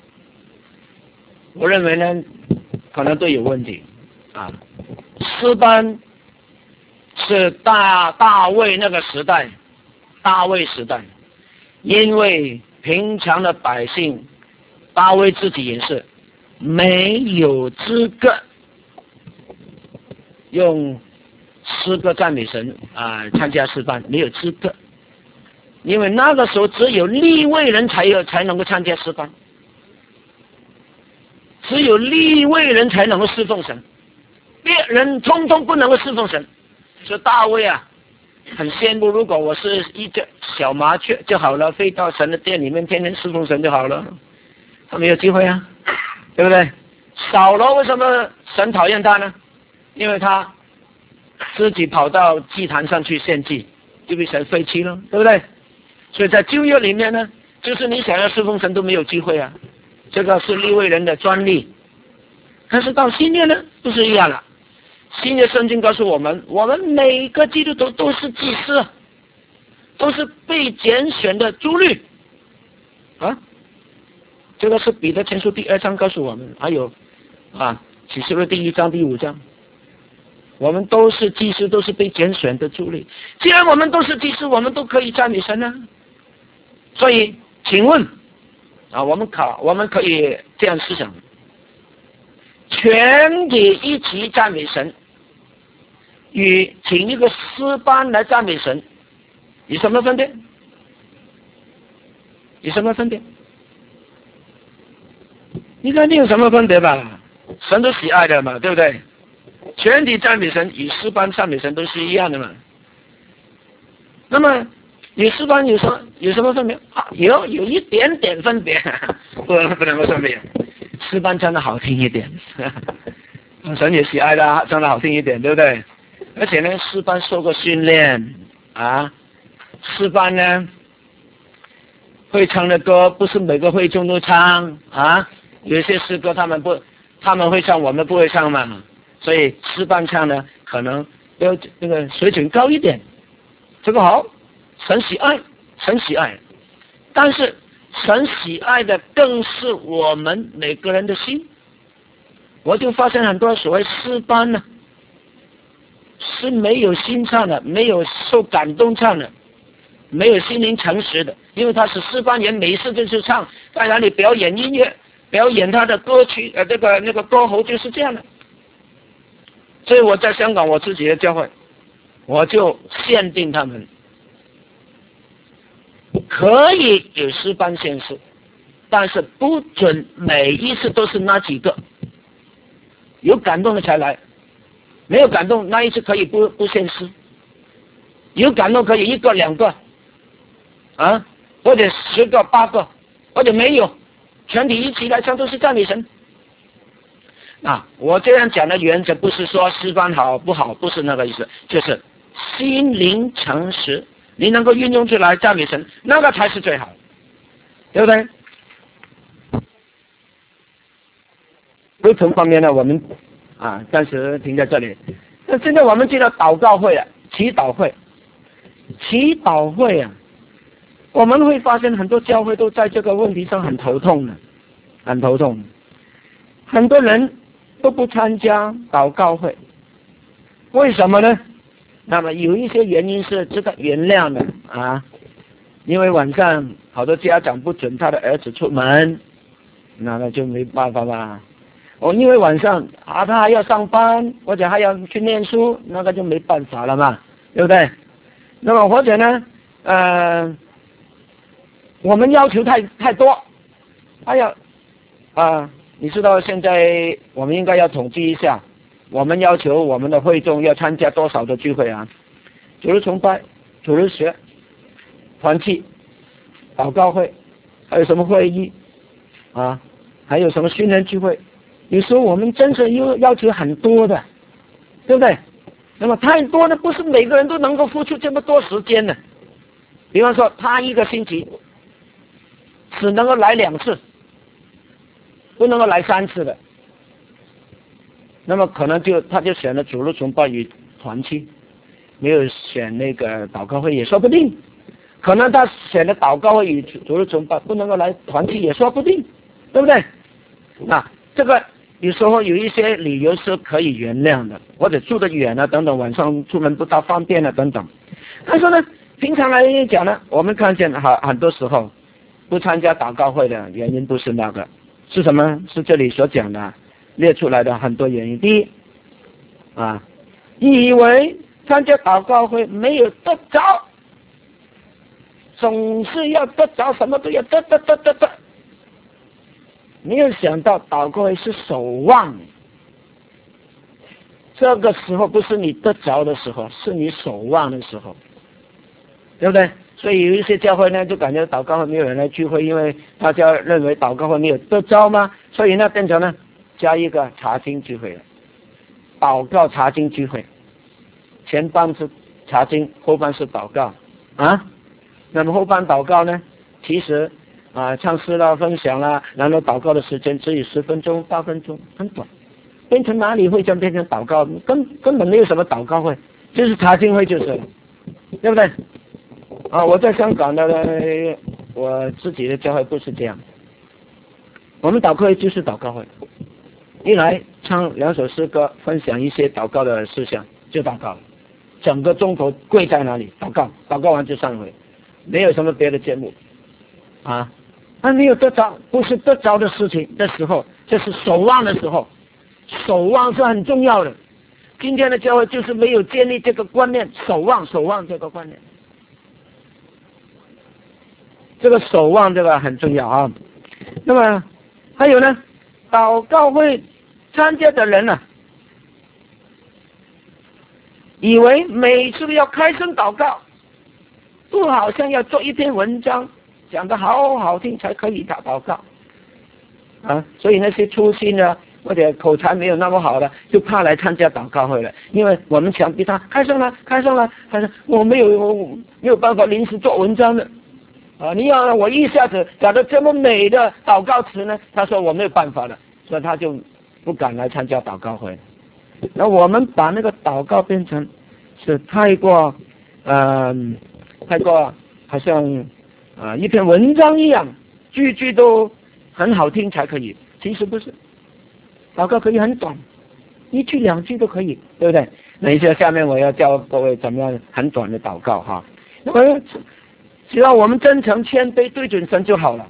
我认为呢，可能都有问题啊。诗班是大大卫那个时代，大卫时代，因为平常的百姓，大卫自己也是没有资格用诗歌赞美神啊、呃，参加诗班，没有资格因为那个时候只有利未人才有才能够参加诗班，只有利未人才能够侍奉神，别人通通不能够侍奉神。所以大卫啊很羡慕，如果我是一只小麻雀就好了，飞到神的殿里面天天侍奉神就好了。他没有机会啊，对不对？扫罗为什么神讨厌他呢？因为他自己跑到祭坛上去献祭，就被神废弃了，对不对？所以在旧约里面呢，就是你想要侍奉神都没有机会啊，这个是利未人的专利。但是到新约呢不是一样了，新约圣经告诉我们，我们每个基督徒都是祭司，都是被拣选的族类啊。这个是彼得前书第二章告诉我们，还有啊启示录第一章第五章，我们都是祭司，都是被拣选的族类。既然我们都是祭司，我们都可以赞美神啊。所以请问啊，我们考我们可以这样思想，全体一起赞美神与请一个诗班来赞美神有什么分别？有什么分别？应该没有什么分别吧？神都喜爱的嘛，对不对？全体赞美神与诗班赞美神都是一样的嘛。那么与诗班有什么有什么分别？啊，有有一点点分别，不不能够分别。诗班唱的好听一点，神也喜爱的，唱的好听一点，对不对？而且呢，诗班受过训练啊，诗班呢会唱的歌不是每个会众都唱啊。有些诗歌他们不他们会唱，我们不会唱嘛，所以诗班唱呢可能要这个水准高一点，这个好，神喜爱，神喜爱。但是神喜爱的更是我们每个人的心。我就发现很多所谓诗班呢是没有心唱的，没有受感动唱的，没有心灵诚实的，因为他是诗班员，每次就是唱，在哪里表演音乐，表演他的歌曲，呃，这个那个歌喉就是这样的。所以我在香港我自己的教会，我就限定他们可以有诗班献诗，但是不准每一次都是那几个，有感动的才来，没有感动那一次可以不不献诗，有感动可以一个两个啊，或者十个八个，或者没有。全体一起来唱都是赞美神。啊，我这样讲的原则不是说诗班好不好，不是那个意思，就是心灵诚实，你能够运用出来赞美神，那个才是最好的，对不对？流程方面呢，我们啊暂时停在这里。那现在我们进到祷告会啊，祈祷会，祈祷会啊。我们会发现很多教会都在这个问题上很头痛的，很头痛。很多人都不参加祷告会，为什么呢？那么有一些原因是值得原谅的啊，因为晚上好多家长不准他的儿子出门，那个就没办法吧。哦，因为晚上啊他还要上班或者还要去念书，那个就没办法了嘛，对不对？那么或者呢，呃。我们要求太太多，哎呀，啊，你知道现在我们应该要统计一下，我们要求我们的会众要参加多少的聚会啊？主日崇拜、主日学、团契、祷告会，还有什么会议啊？还有什么训练聚会？有时候我们真是要要求很多的，对不对？那么太多的不是每个人都能够付出这么多时间的。比方说，他一个星期只能够来两次，不能够来三次的，那么可能就他就选了主日崇拜与团契，没有选那个祷告会也说不定。可能他选了祷告会与主日崇拜，不能够来团契也说不定，对不对？那这个有时候有一些理由是可以原谅的，或者住得远啊等等，晚上出门不大方便啊等等。但是呢，平常来讲呢，我们看见很很多时候不参加祷告会的原因不是那个，是什么？是这里所讲的列出来的很多原因。第一啊，以为参加祷告会没有得着， 总是要得着，什么都要得得得得得。没有想到祷告会是守望，这个时候不是你得着的时候，是你守望的时候，对不对？所以有一些教会呢，就感觉祷告会没有人来聚会，因为大家认为祷告会没有得着嘛，所以呢变成呢加一个查经聚会了，祷告查经聚会，前半是查经，后半是祷告啊。那么后半祷告呢，其实啊唱诗啦、分享啦，然后祷告的时间只有十分钟、八分钟，很短。变成哪里会这样变成祷告？根根本没有什么祷告会，就是查经会就是了，对不对？啊，我在香港的呢，我自己的教会不是这样，我们祷告会就是祷告会，一来唱两首诗歌，分享一些祷告的思想，就祷告了，整个钟头跪在那里祷告，祷告完就散会，没有什么别的节目啊。那没有得着，不是得着的事情的时候，这是守望的时候，守望是很重要的。今天的教会就是没有建立这个观念，守望守望这个观念，这个守望这个很重要啊。那么还有呢，祷告会参加的人呢、啊，以为每次要开声祷告都好像要做一篇文章，讲得好好听才可以祷祷告啊。所以那些粗心的或者口才没有那么好的，就怕来参加祷告会了，因为我们想逼他开声了，开声了，开声，我没有我没有办法临时做文章的啊！你要我一下子讲得这么美的祷告词呢？他说我没有办法了，所以他就不敢来参加祷告会。那我们把那个祷告变成是太过，嗯、呃，太过好像啊、呃、一篇文章一样，句句都很好听才可以。其实不是，祷告可以很短，一句两句都可以，对不对？那一下下面我要教各位怎么样很短的祷告哈。那么只要我们真诚谦卑对准神就好了。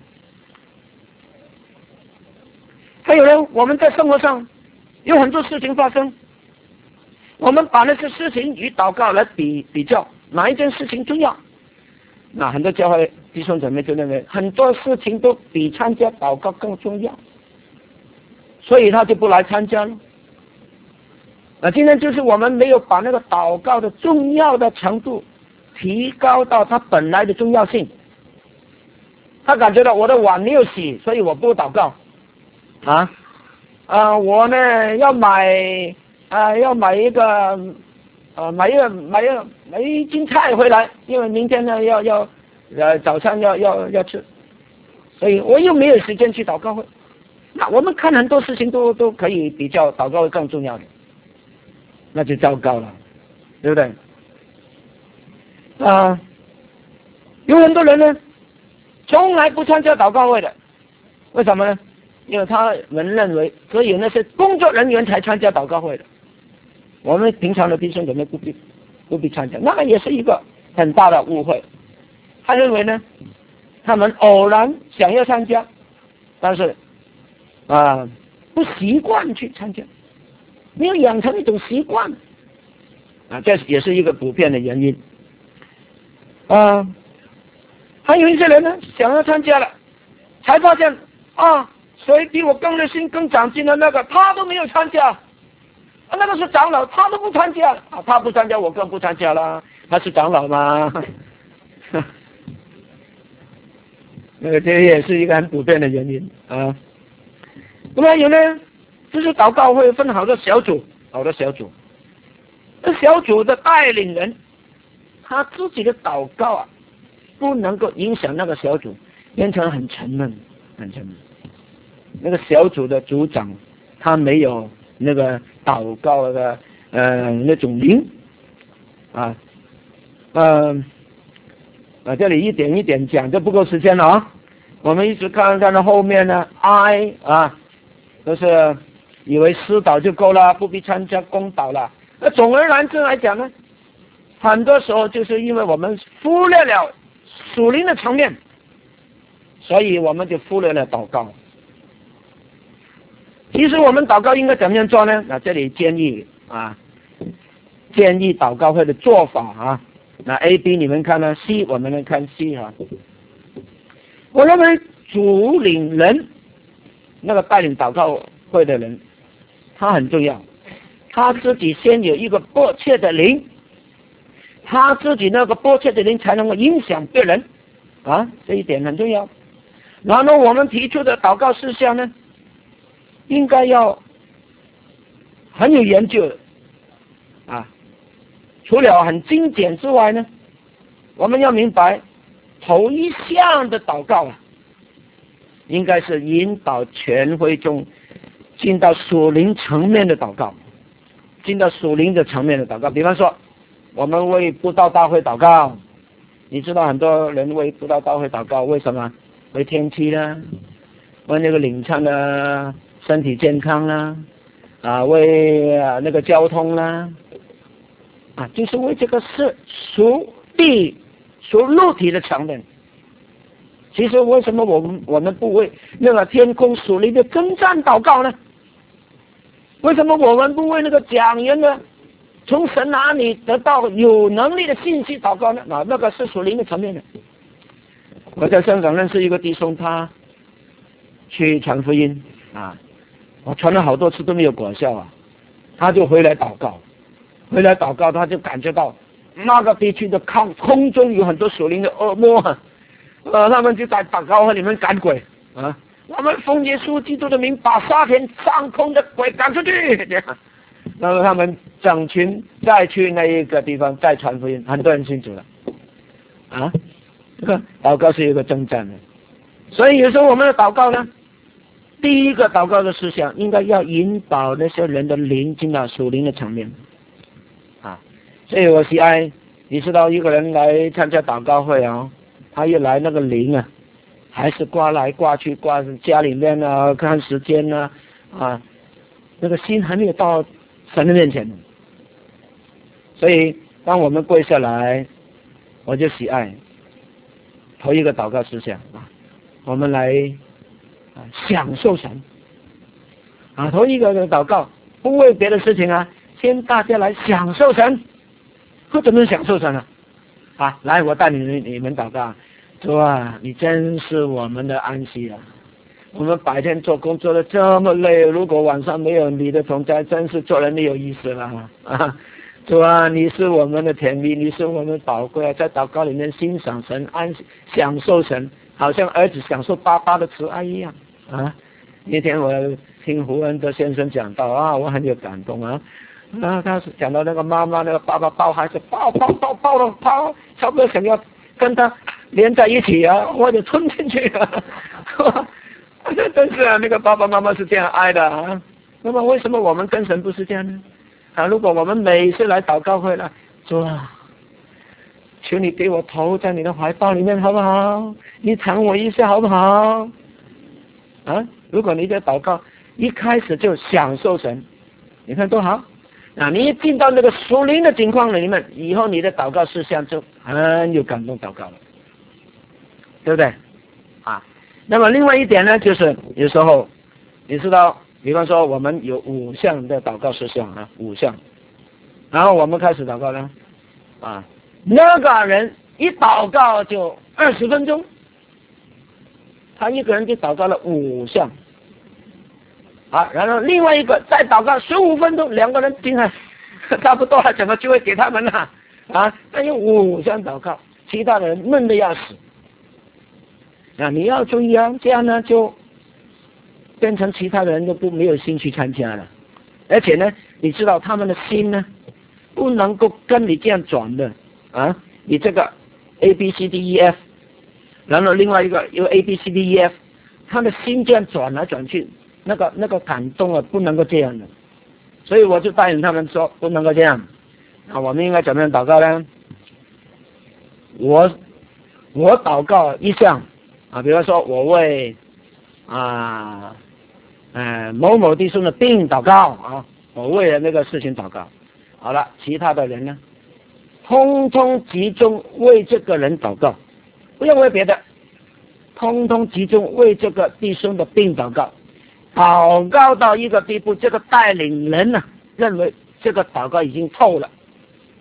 还有呢，我们在生活上有很多事情发生，我们把那些事情与祷告来比比较，哪一件事情重要？那很多教会弟兄姊妹就认为很多事情都比参加祷告更重要，所以他就不来参加了。那今天就是我们没有把那个祷告的重要的程度提高到它本来的重要性。他感觉到我的碗没有洗，所以我不祷告啊啊！我呢要买啊要买一个呃买一个买一个买一斤菜回来，因为明天呢要要呃早餐要要要吃，所以我又没有时间去祷告会。那我们看很多事情都都可以比较祷告会更重要的，那就糟糕了，对不对？啊，有很多人呢从来不参加祷告会的，为什么呢？因为他们认为只有那些工作人员才参加祷告会的，我们平常的弟兄姊妹不必不必参加，那么也是一个很大的误会。他认为呢，他们偶然想要参加，但是啊不习惯去参加，没有养成一种习惯啊，这也是一个普遍的原因啊。还有一些人呢想要参加了，才发现啊谁比我更热心更长进的那个他都没有参加，啊那个是长老他都不参加啊，他不参加我更不参加了，他是长老吗？那个这也是一个很普遍的原因啊。那么有呢，就是祷告会分好多小组，好多小组，那小组的带领人他自己的祷告啊不能够影响那个小组，变成很沉闷很沉闷。那个小组的组长他没有那个祷告的呃那种灵啊呃啊这里一点一点讲就不够时间了啊，我们一直看看到后面呢 I 啊都是以为私祷就够了，不必参加公祷了。那总而言之来讲呢，很多时候就是因为我们忽略了属灵的层面，所以我们就忽略了祷告。其实我们祷告应该怎么样做呢？那这里建议啊，建议祷告会的做法啊那 A B 你们看呢 ，C 我们来看 C 哈。我认为主领人那个带领祷告会的人，他很重要，他自己先有一个迫切的灵，他自己那个迫切的灵才能够影响别人啊，这一点很重要。然后我们提出的祷告事项呢，应该要很有研究的啊。除了很精简之外呢，我们要明白头一项的祷告啊，应该是引导全会众进到属灵层面的祷告，进到属灵的层面的祷告。比方说，我们为布道大会祷告，你知道很多人为布道大会祷告，为什么？为天气啦，为那个领唱的身体健康啦，啊，为啊那个交通啦。啊，就是为这个是属地、属肉体的层面。其实为什么我们我们不为那个天空属灵的征战祷告呢？为什么我们不为那个讲员呢？从神那里得到有能力的信息祷告呢？啊，那个是属灵的层面的。我在香港认识一个弟兄，他去传福音啊，我传了好多次都没有果效啊，他就回来祷告。回来祷告，他就感觉到那个地区的空空中有很多属灵的恶魔啊，呃，他们就在祷告会里面赶鬼啊，我们奉耶稣基督的名把沙田上空的鬼赶出去，这样，然后他们整群再去那一个地方再传福音，很多人信主了啊。这个祷告是一个征战的，所以有时候我们的祷告呢，第一个祷告的思想应该要引导那些人的灵进到属灵的层面。啊，所以我喜爱，你知道一个人来参加祷告会啊，他一来那个灵啊，还是挂来挂去，挂家里面啊，看时间啊，啊，那个心还没有到神的面前。所以当我们跪下来，我就喜爱头一个祷告思想啊，我们来啊享受神啊，头一个的祷告不为别的事情啊。先大家来享受神，会怎么享受神呢？啊，来，我带你们你们祷告，主啊，你真是我们的安息啊！我们白天做工作的这么累，如果晚上没有你的同在，真是做人没有意思了啊！主啊，你是我们的甜蜜，你是我们的宝贵啊，在祷告里面欣赏神，安享受神，好像儿子享受爸爸的慈爱一样啊！那天我听胡恩德先生讲到啊，我很有感动啊。那他是讲到那个妈妈那个爸爸抱孩子抱抱抱抱了抱，差不多想要跟他连在一起啊，或者吞进去啊，这真是啊，那个爸爸妈妈是这样爱的啊。那么为什么我们跟神不是这样呢？啊，如果我们每次来祷告会了，主啊，求你给我投在你的怀抱里面好不好？你藏我一下好不好？啊，如果你的祷告一开始就享受神，你看多好。啊，你一进到那个属灵的情况里面，以后你的祷告事项就很有感动祷告了，对不对？啊，那么另外一点呢，就是有时候你知道，比方说我们有五项的祷告事项啊，五项，然后我们开始祷告呢，啊，那个人一祷告就二十分钟，他一个人就祷告了五项。啊，然后另外一个再祷告十五分钟，两个人听了差不多了，整个就会给他们了啊。那有五项祷告，其他的人闷得要死。啊，你要注意啊，这样呢就变成其他的人都不没有兴趣参加了，而且呢，你知道他们的心呢不能够跟你这样转的啊，你这个 A B C D E F， 然后另外一个有 A B C D E F， 他的心这样转来转去。那个那个感动啊，不能够这样的，所以我就带领他们说不能够这样。啊，我们应该怎么样祷告呢？我我祷告一项啊，比方说我为啊呃某某弟兄的病祷告啊，我为了那个事情祷告。好了，其他的人呢，通通集中为这个人祷告，不要为别的，通通集中为这个弟兄的病祷告。祷告到一个地步，这个带领人呢、啊、认为这个祷告已经透了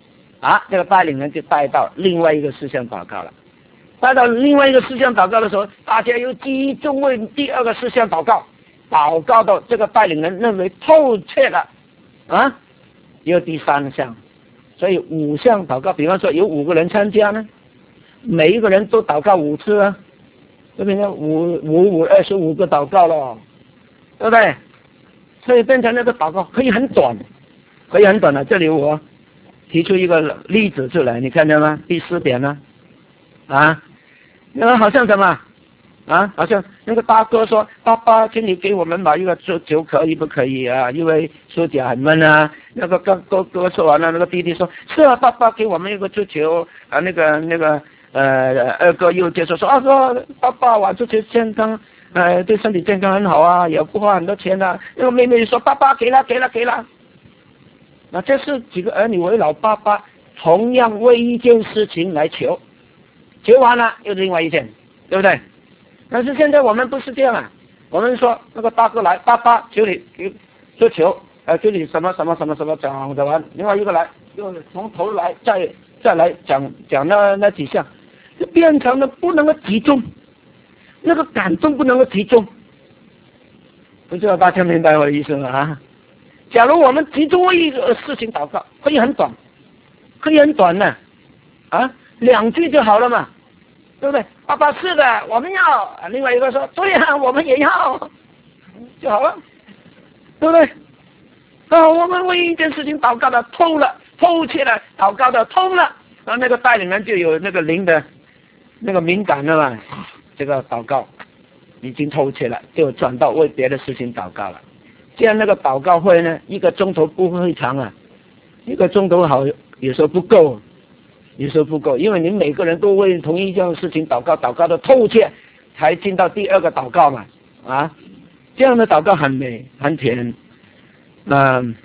啊，这个带领人就带到另外一个事项祷告了。带到另外一个事项祷告的时候，大家又集中为第二个事项祷告，祷告到这个带领人认为透彻了啊，有第三项。所以五项祷告，比方说有五个人参加呢，每一个人都祷告五次啊，就变成五五五二十五个祷告了，对不对？所以变成那个祷告可以很短，可以很短的。这里我提出一个例子出来，你看见吗？第四点呢，啊，那个好像什么啊？好像那个大哥说：“爸爸，请你给我们买一个酒酒可以不可以啊？因为暑假很闷啊。”那个哥哥哥说完了，那个弟弟说：“是啊，爸爸给我们一个足球啊。”那个那个呃二哥又接着说：“啊，说爸爸玩足球健康，呃对身体健康很好啊，也不花很多钱啊。”那个妹妹说：“爸爸给了给了给了。”那这是几个儿女为老爸爸，同样为一件事情来求，求完了又另外一件，对不对？但是现在我们不是这样啊，我们说那个大哥来，爸爸求你足球。呃，这里什么什么什么什么讲讲完，另外一个来又从头来再再来讲讲那那几项，就变成了不能够集中，那个感动不能够集中，不知道大家明白我的意思吗？啊，假如我们集中为一个事情祷告，可以很短，可以很短的，啊，两句就好了嘛，对不对？爸爸是的，我们要，另外一个说对啊，我们也要，就好了，对不对？啊，我们为一件事情祷告的透了，透彻了，祷告的通了，然后那个带领人就有那个灵的那个敏感了嘛，这个祷告已经透彻了，就转到为别的事情祷告了。这样那个祷告会呢，一个钟头不会长啊，一个钟头好，有时候不够，有时候不够，因为你每个人都为同一件事情祷告，祷告的透彻，才进到第二个祷告嘛，啊，这样的祷告很美，很甜。嗯，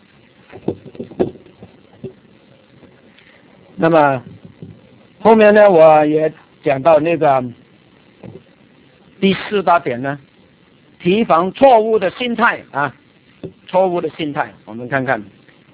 那么后面呢，我也讲到那个第四大点呢，提防错误的心态啊，错误的心态，我们看看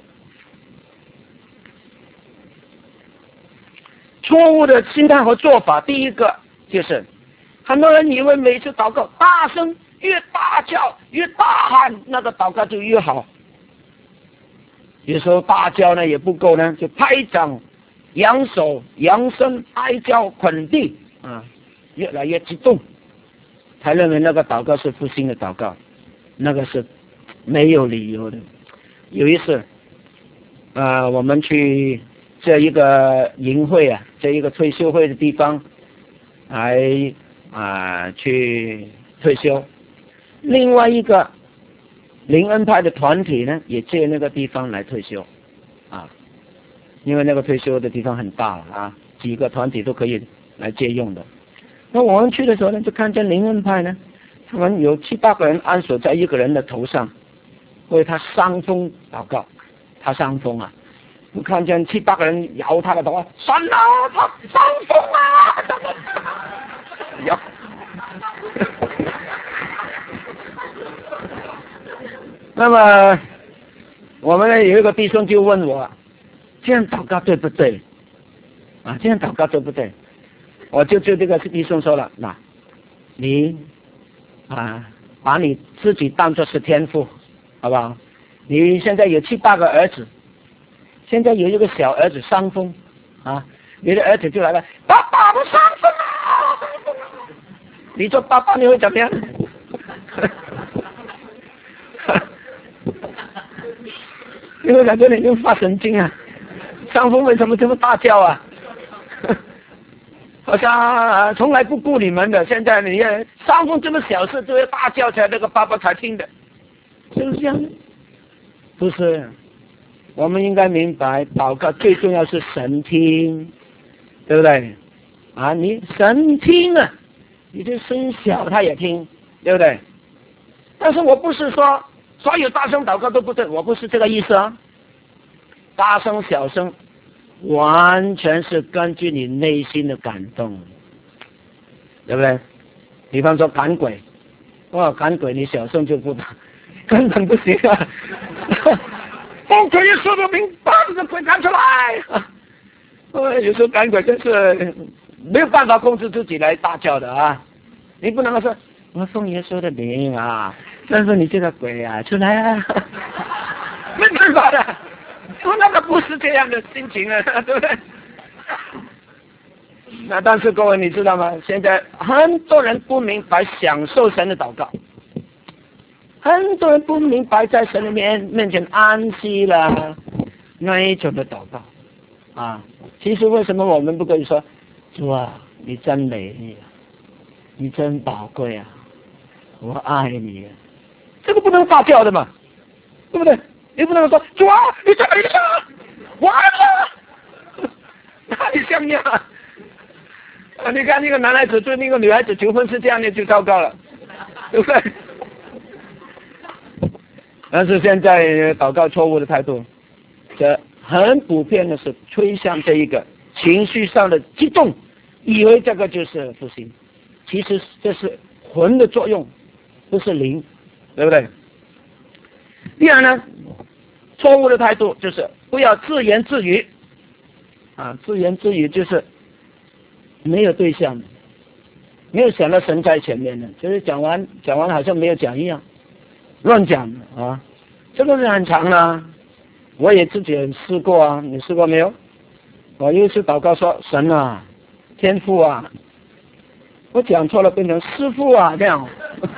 错误的心态和做法。第一个就是很多人以为每次祷告大声，越大叫越大喊，那个祷告就越好。有时候大叫呢也不够呢，就拍掌、扬手、扬声、哀叫、捆地啊，越来越激动，才认为那个祷告是复兴的祷告，那个是没有理由的。有一次，啊、呃，我们去这一个营会啊，这一个退休会的地方，来啊、呃、去退休。另外一个灵恩派的团体呢，也借那个地方来退休，啊，因为那个退休的地方很大了啊，几个团体都可以来借用的。那我们去的时候呢，就看见灵恩派呢，他们有七八个人安锁在一个人的头上，为他伤风祷告，他伤风啊，我看见七八个人摇他的头啊，神啊，他伤风啊，摇。那么我们有一个弟兄就问我，这样祷告对不对啊？这样祷告对不对？我就就这个弟兄说了，那你啊把你自己当作是天父，好不好？你现在有七八个儿子，现在有一个小儿子伤风啊，你的儿子就来了，爸爸我伤风啊！你做爸爸你会怎么样？因为感觉你就发神经啊，伤风为什么这么大叫啊？好像、啊、从来不顾你们的，现在你伤风这么小事就会大叫才那个爸爸才听的，是不是这样？不是，我们应该明白，祷告最重要是神听，对不对？啊，你神听啊，你这声小他也听，对不对？但是我不是说所有大声祷告都不对，我不是这个意思啊。大声小声完全是根据你内心的感动，对不对？比方说赶鬼，哇，赶鬼你小声就不打，根本不行啊！奉主耶稣的名，把这个鬼赶出来！ 呃，有时候赶鬼真是没有办法控制自己来大叫的啊！你不能说我奉耶稣的名啊，但是你这个鬼啊，出来啊！没办法的，我那个不是这样的心情啊，对不对？那但是各位你知道吗？现在很多人不明白享受神的祷告，很多人不明白在神的面面前安息了那一种的祷告啊。其实为什么我们不可以说主啊，你真美丽啊，你真宝贵啊，我爱你啊？这个不能大叫的嘛，对不对？你不能说主啊，你真美丽啊，我爱了，哪里像样啊？啊，你看那个男孩子对那个女孩子求婚是这样的，就糟糕了，对不对？但是现在祷告错误的态度，这很普遍的是推向这一个情绪上的激动，以为这个就是复兴，其实这是魂的作用，不是灵，对不对？第二呢，错误的态度就是不要自言自语啊，自言自语就是没有对象的，没有想到神在前面的，就是讲完讲完好像没有讲一样，乱讲啊，这个是很长的啊，我也自己也试过啊，你试过没有？我有一次祷告说神啊，天父啊，我讲错了变成师父啊这样，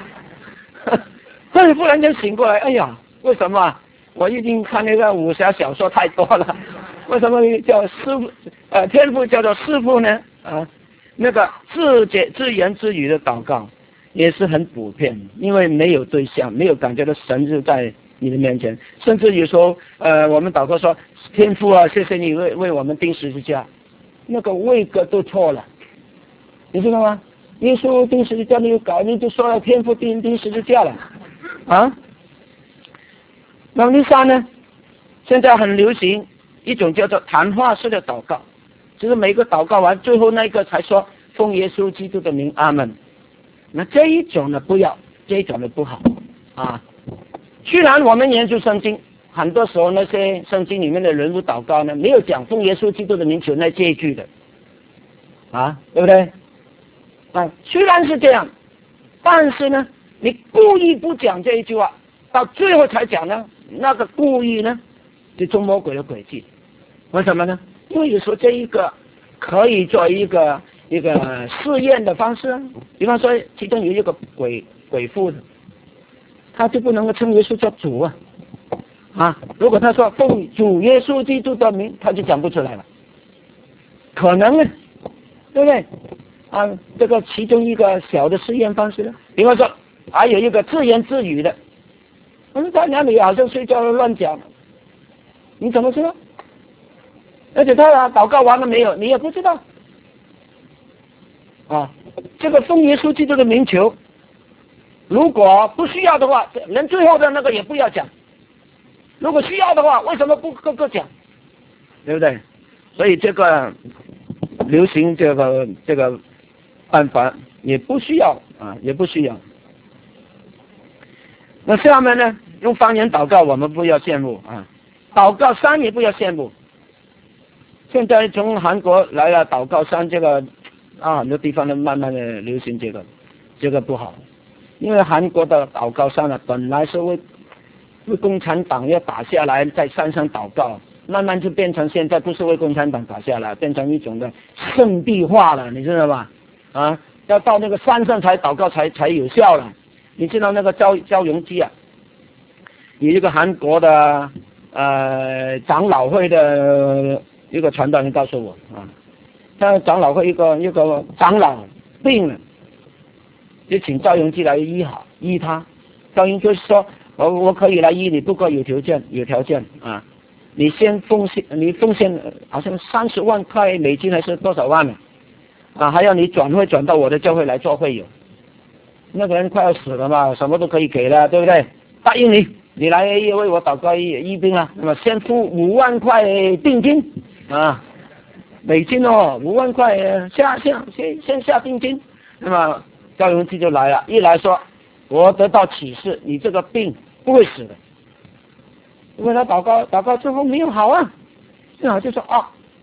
但是忽然间醒过来，哎呀，为什么？我已经看那个武侠小说太多了，为什么叫师父？呃，天父叫做师父呢？啊，那个自解自言自语的祷告也是很普遍，因为没有对象，没有感觉到神就在你的面前，甚至有时候呃，我们祷告说天父啊，谢谢你为为我们钉十字架，那个位格都错了，你知道吗？耶稣钉十字架，你有搞，你就说了天父钉钉十字架了啊。那么第三呢，现在很流行一种叫做谈话式的祷告，就是每个祷告完最后那个才说奉耶稣基督的名阿门。那这一种呢不要，这一种呢不好啊。虽然我们研究圣经，很多时候那些圣经里面的人物祷告呢没有讲奉耶稣基督的名求那这一句的啊，对不对？啊，虽然是这样，但是呢你故意不讲这一句话，到最后才讲呢，那个故意呢就中魔鬼的诡计。为什么呢？因为有时候这一个可以做一个一个试验的方式啊。比方说其中有一个鬼鬼妇的，他就不能够称耶稣叫主啊啊！如果他说奉主耶稣基督的名，他就讲不出来了，可能呢，对不对？啊，这个其中一个小的试验方式呢。比方说还有一个自言自语的，嗯，在那里好像睡觉乱讲，你怎么知道？而且他祷告完了没有，你也不知道啊。这个奉耶稣基督的名求，如果不需要的话，连最后的那个也不要讲。如果需要的话，为什么不个个讲？对不对？所以这个流行这个这个办法也不需要啊，也不需要。那下面呢，用方言祷告，我们不要羡慕啊。祷告山也不要羡慕。现在从韩国来了祷告山，这个啊很多地方都慢慢的流行这个，这个不好，因为韩国的祷告山呢，本来是为为共产党要打下来，在山上祷告，慢慢就变成现在不是为共产党打下来，变成一种的圣地化了，你知道吧？啊，要到那个山上才祷告才才有效了。你知道那个赵赵镕基啊，有一个韩国的呃长老会的一个传道人告诉我啊，他长老会一个一个长老病了，就请赵镕基来医好医他。赵镕基说我我可以来医你，不过有条件有条件啊，你先奉献你奉献好像三十万块美金还是多少万呢？啊，还要你转会转到我的教会来做会友。那个人快要死了嘛，什么都可以给了，对不对？答应你，你来为我祷告医医病啊，那么先付五万块定金啊，美金哦，五万块下下先先下定金。那么赵镕基就来了，一来说，我得到启示，你这个病不会死的，因为他祷告祷告之后没有好啊，正好就说啊，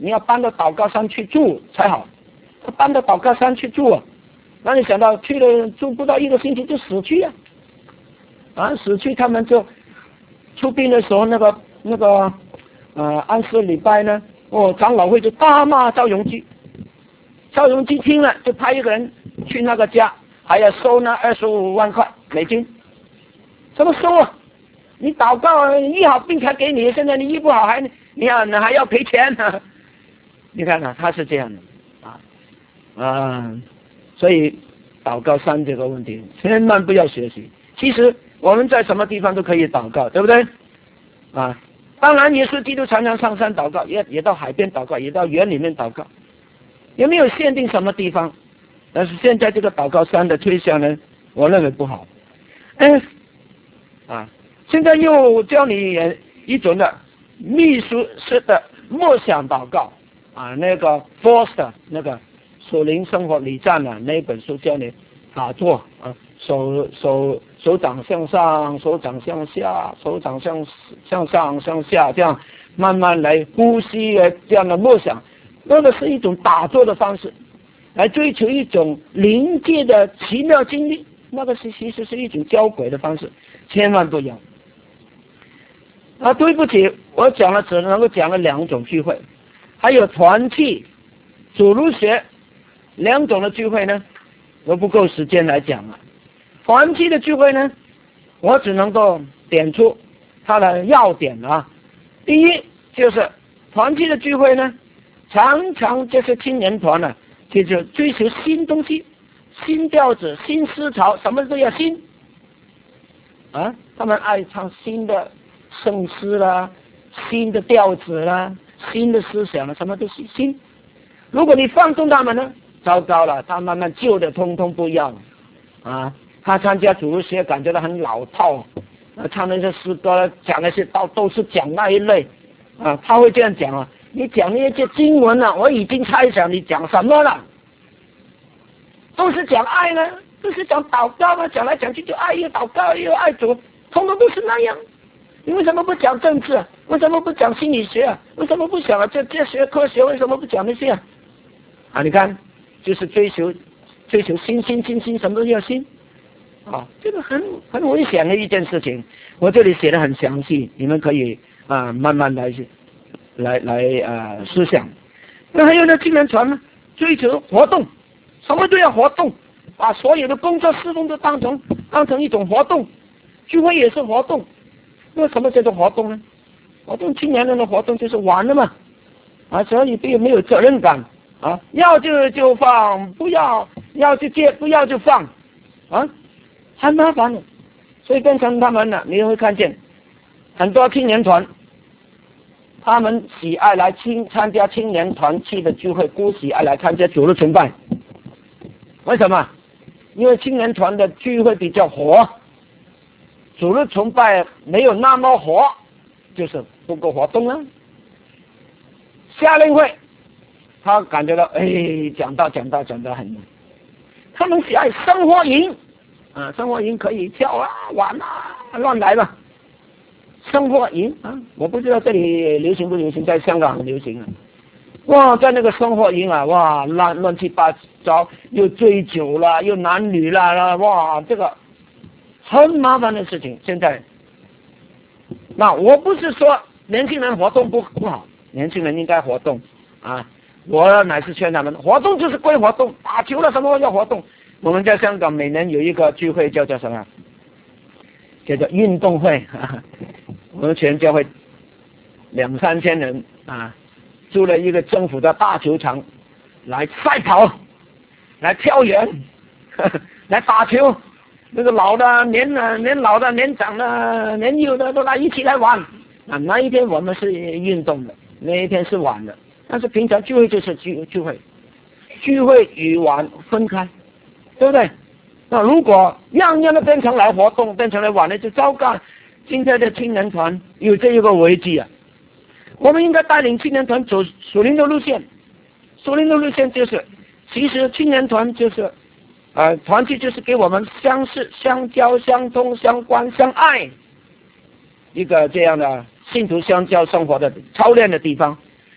你要搬到祷告山去住才好。他搬到祷告山去住啊，那你想到去了住不到一个星期就死去啊，啊死去他们就出殡的时候那个那个呃安息礼拜呢，哦长老会就大骂赵永基，赵永基听了就派一个人去那个家，还要收那二十五万块美金，怎么收啊？你祷告医好病才给你，现在你医不好还你要你还要赔钱呢、啊？你看看他是这样的啊啊，所以祷告山这个问题千万不要学习。其实我们在什么地方都可以祷告，对不对啊？当然耶稣基督常常上山祷告，也也到海边祷告，也到园里面祷告，也没有限定什么地方。但是现在这个祷告山的推销呢，我认为不好。哎啊，现在又教你一种的秘书式的默想祷告啊，那个 Foster 那个属灵生活礼赞啊，那本书教你打坐啊，手手手掌向上，手掌向下，手掌向向上向下，这样慢慢来呼吸的这样的默想，那个是一种打坐的方式，来追求一种灵界的奇妙经历，那个是其实是一种交鬼的方式，千万不要。啊，对不起，我讲了只能够讲了两种聚会，还有团契、主日学两种的聚会呢，都不够时间来讲了。团契的聚会呢，我只能够点出它的要点啊。第一就是团契的聚会呢，常常这些青年团呢，就是追求新东西、新调子、新思潮，什么都要新啊。他们爱唱新的圣诗啦，新的调子啦，新的思想啦，什么都是新。如果你放纵他们呢，糟糕了，他慢慢旧的通通不一样啊。他参加主日学感觉到很老套，啊，唱那些诗歌，讲那些道都是讲那一类啊，他会这样讲啊。你讲那些经文啊，我已经猜想你讲什么了，都是讲爱呢，都是讲祷告啊，讲来讲去就爱又祷告又爱主，通通都是那样。你为什么不讲政治啊？为什么不讲心理学啊？为什么不讲啊？这这学科学为什么不讲那些啊？啊，你看，就是追求追求新新新新，什么都要新啊，这个很很危险的一件事情。我这里写的很详细，你们可以啊慢慢来来来啊思想。那还有呢，青年团呢，追求活动，什么都要活动，把所有的工作事工都当成当成一种活动，聚会也是活动。那什么叫做活动呢？活动青年人的活动就是玩了嘛，啊，所以并没有责任感啊，要就就放，不要要就接，不要就放，啊，很麻烦的，所以变成他们呢，你会看见很多青年团，他们喜爱来青参加青年团契的聚会，不喜爱来参加主日崇拜。为什么？因为青年团的聚会比较活。主日崇拜没有那么活，就是不够活动啊。夏令会，他感觉到哎，讲到讲到讲到很，他们喜爱生活营啊，生活营可以跳啊、玩啊、乱来吧。生活营啊，我不知道这里流行不流行，在香港很流行啊。哇，在那个生活营啊，哇，乱乱七八糟，又醉酒了，又男女了，哇，这个。很麻烦的事情。现在，那我不是说年轻人活动不不好，年轻人应该活动啊。我乃是劝他们，活动就是归活动，打球了什么要活动。我们在香港每年有一个聚会叫做什么？叫做运动会。呵呵我们全教会两三千人啊，租了一个政府的大球场来赛跑，来跳远，呵呵来打球。那个老的、年的、年老的、年长的、年幼的都来一起来玩啊！那一天我们是运动的，那一天是玩的。但是平常聚会就是聚聚会，聚会与玩分开，对不对？那如果样样都变成来活动、变成来玩的，就糟糕了。今天的青年团有这一个危机啊！我们应该带领青年团走属灵的路线，属灵的路线就是，其实青年团就是。呃，团契就是给我们相识、相交、相通、相关、相爱一个这样的信徒相交生活的操练的地方。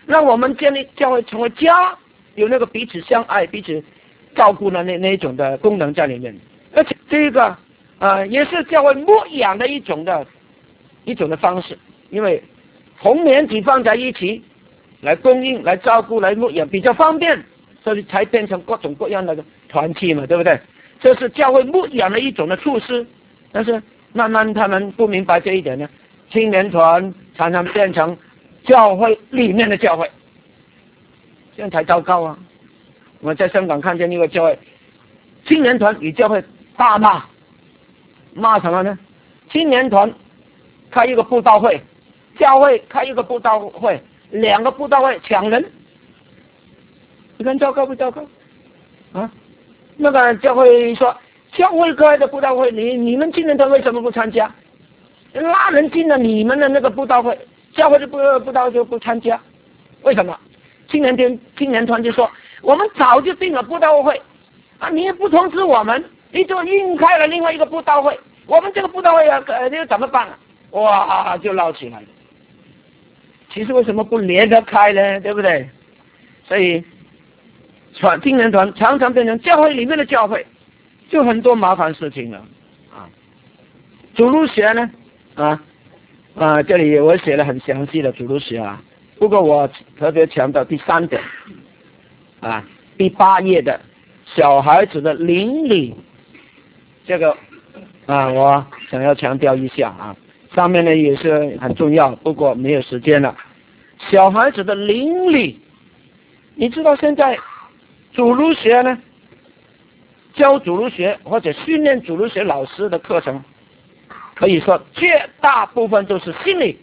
让我们建立教会成为家，有那个彼此相爱、彼此照顾的那那一种的功能在里面。而且这个呃也是教会牧养的一种的一种的方式，因为同年级放在一起来供应、来照顾、来牧养比较方便，所以才变成各种各样的团体嘛，对不对？这是教会牧养的一种的措施。但是慢慢他们不明白这一点呢，青年团常常变成教会里面的教会，这样才糟糕啊！我在香港看见一个教会，青年团与教会大骂，骂什么呢？青年团开一个布道会，教会开一个布道会，两个布道会抢人，你看糟糕不糟糕啊？那个教会说，教会开的布道会，你你们青年团为什么不参加？拉人进了你们的那个布道会，教会的布布道就不参加，为什么？青年团青年团就说，我们早就定了布道会啊，你也不通知我们，你就硬开了另外一个布道会，我们这个布道会要呃这个怎么办啊？哇，就闹起来了。其实为什么不连着开呢？对不对？所以传青年团常常变成教会里面的教会，就很多麻烦事情了啊。主路学呢啊啊，这里我写了很详细的主路学啊，不过我特别强调第三点啊，第八页的小孩子的邻里，这个啊我想要强调一下啊，上面呢也是很重要，不过没有时间了。小孩子的邻里，你知道现在主路学呢，教主路学或者训练主路学老师的课程，可以说绝大部分都是心理。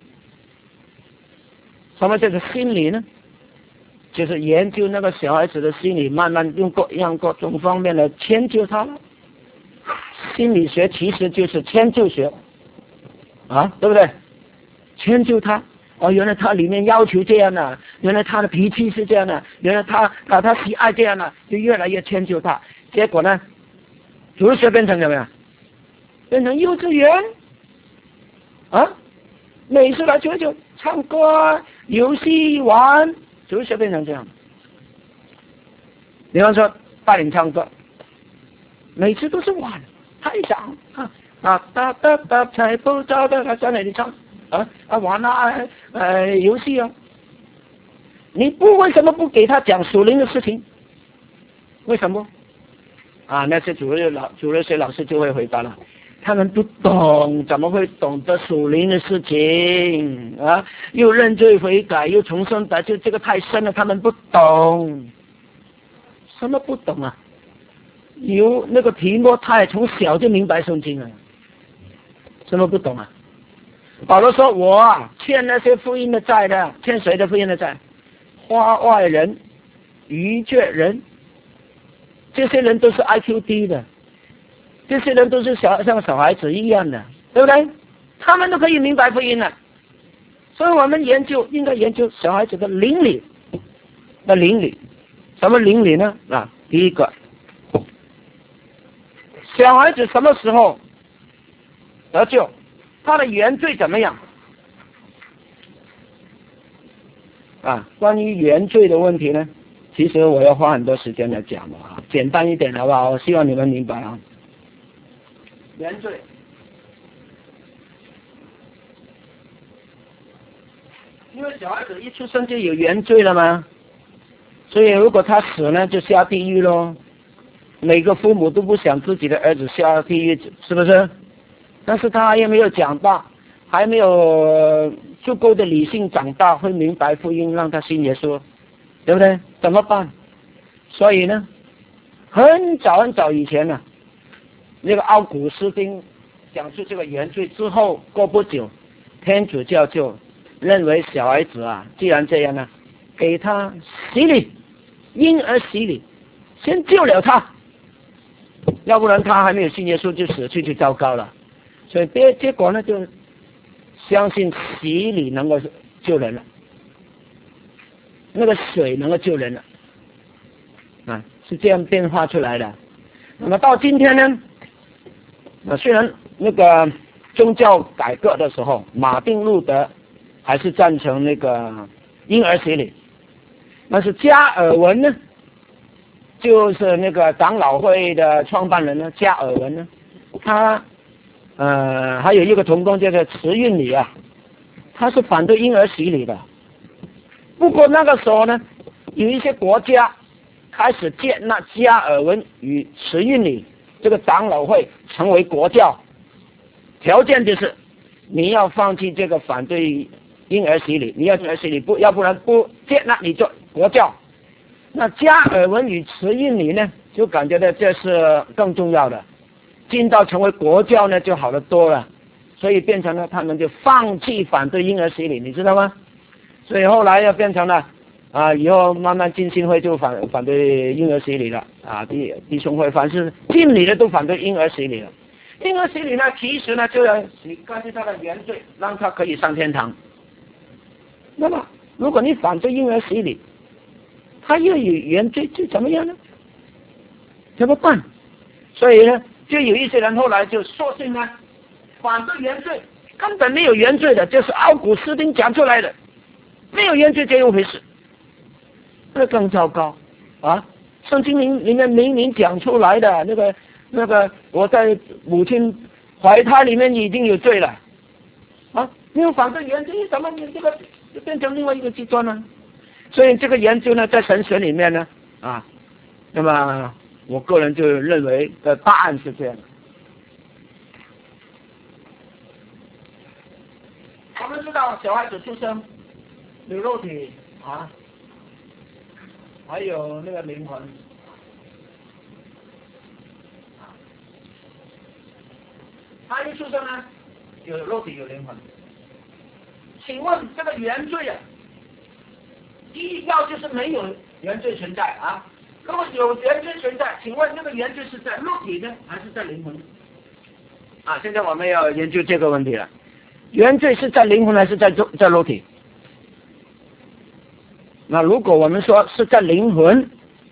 什么叫做心理呢？就是研究那个小孩子的心理，慢慢用各样各种方面来迁就他了。心理学其实就是迁就学啊，对不对？迁就他，哦，原来他里面要求这样的，原来他的脾气是这样的，原来他啊他喜爱这样的，就越来越迁就他。结果呢，主日学变成怎么样？变成幼稚园啊！每次来就就唱歌、游戏、玩，主日学变成这样。比方说带领唱歌，每次都是玩，太长啊啊哒哒哒才不着的，他在那里唱啊啊玩啊呃游戏啊。你不为什么不给他讲属灵的事情？为什么？啊，那些主日老主日学老师就会回答了，他们不懂，怎么会懂得属灵的事情啊？又认罪悔改，又重生得救，这个太深了，他们不懂。什么不懂啊？有那个提摩太从小就明白圣经了，什么不懂啊？保罗说，我啊欠那些福音的债的，欠谁的福音的债？花外人、愚拙人，这些人都是 I Q 低的，这些人都是小像小孩子一样的，对不对？他们都可以明白福音了。所以我们研究应该研究小孩子的邻里的邻里。什么邻里呢？啊，第一个，小孩子什么时候得救？他的原罪怎么样？啊，关于原罪的问题呢，其实我要花很多时间来讲的啊，简单一点好不好？我希望你们明白啊。原罪，因为小孩子一出生就有原罪了嘛，所以如果他死呢，就下地狱咯。每个父母都不想自己的儿子下地狱，是不是？但是他还没有长大，还没有足够的理性长大，会明白福音，让他信耶稣，对不对？怎么办？所以呢，很早很早以前呢、啊，那个奥古斯丁讲出这个原罪之后，过不久，天主教就认为小孩子啊，既然这样呢，给他洗礼，婴儿洗礼，先救了他，要不然他还没有信耶稣就死去就糟糕了。所以结结果呢，就相信洗礼能够救人了，那个水能够救人了，啊，是这样变化出来的。那么到今天呢，啊，虽然那个宗教改革的时候，马丁路德还是赞成那个婴儿洗礼， 但是加尔文呢，就是那个长老会的创办人呢，加尔文呢，他呃还有一个同工叫做慈运理啊，他是反对婴儿洗礼的。不过那个时候呢，有一些国家开始接纳加尔文与慈运理这个长老会成为国教，条件就是你要放弃这个反对婴儿洗礼，你要婴儿洗礼不，要不然不接纳你做国教。那加尔文与慈运理呢，就感觉到这是更重要的，进到成为国教呢就好得多了，所以变成了他们就放弃反对婴儿洗礼，你知道吗？所以后来又变成了啊，以后慢慢浸信会就反反对婴儿洗礼了啊，弟弟兄会凡是敬礼的都反对婴儿洗礼了。婴儿洗礼呢，其实呢就要洗干净他的原罪，让他可以上天堂。那么如果你反对婴儿洗礼，他又有原罪，就怎么样呢？怎么办？所以呢，就有一些人后来就索性呢反对原罪，根本没有原罪的，就是奥古斯丁讲出来的，没有原罪这一回事，那更糟糕啊！圣经里面明明讲出来的那个那个，我在母亲怀胎里面已经有罪了啊！没有反对原罪，怎么你这个就变成另外一个极端呢？所以这个研究呢，在神学里面呢啊，那么我个人就认为的答案是这样的。我们知道小孩子出生有肉体啊，还有那个灵魂啊，他一出生呢有肉体有灵魂。请问这个原罪啊，第一要就是没有原罪存在啊，如果有原罪存在，请问那个原罪是在肉体呢还是在灵魂啊？现在我们要研究这个问题了，原罪是在灵魂还是在在肉体？那如果我们说是在灵魂，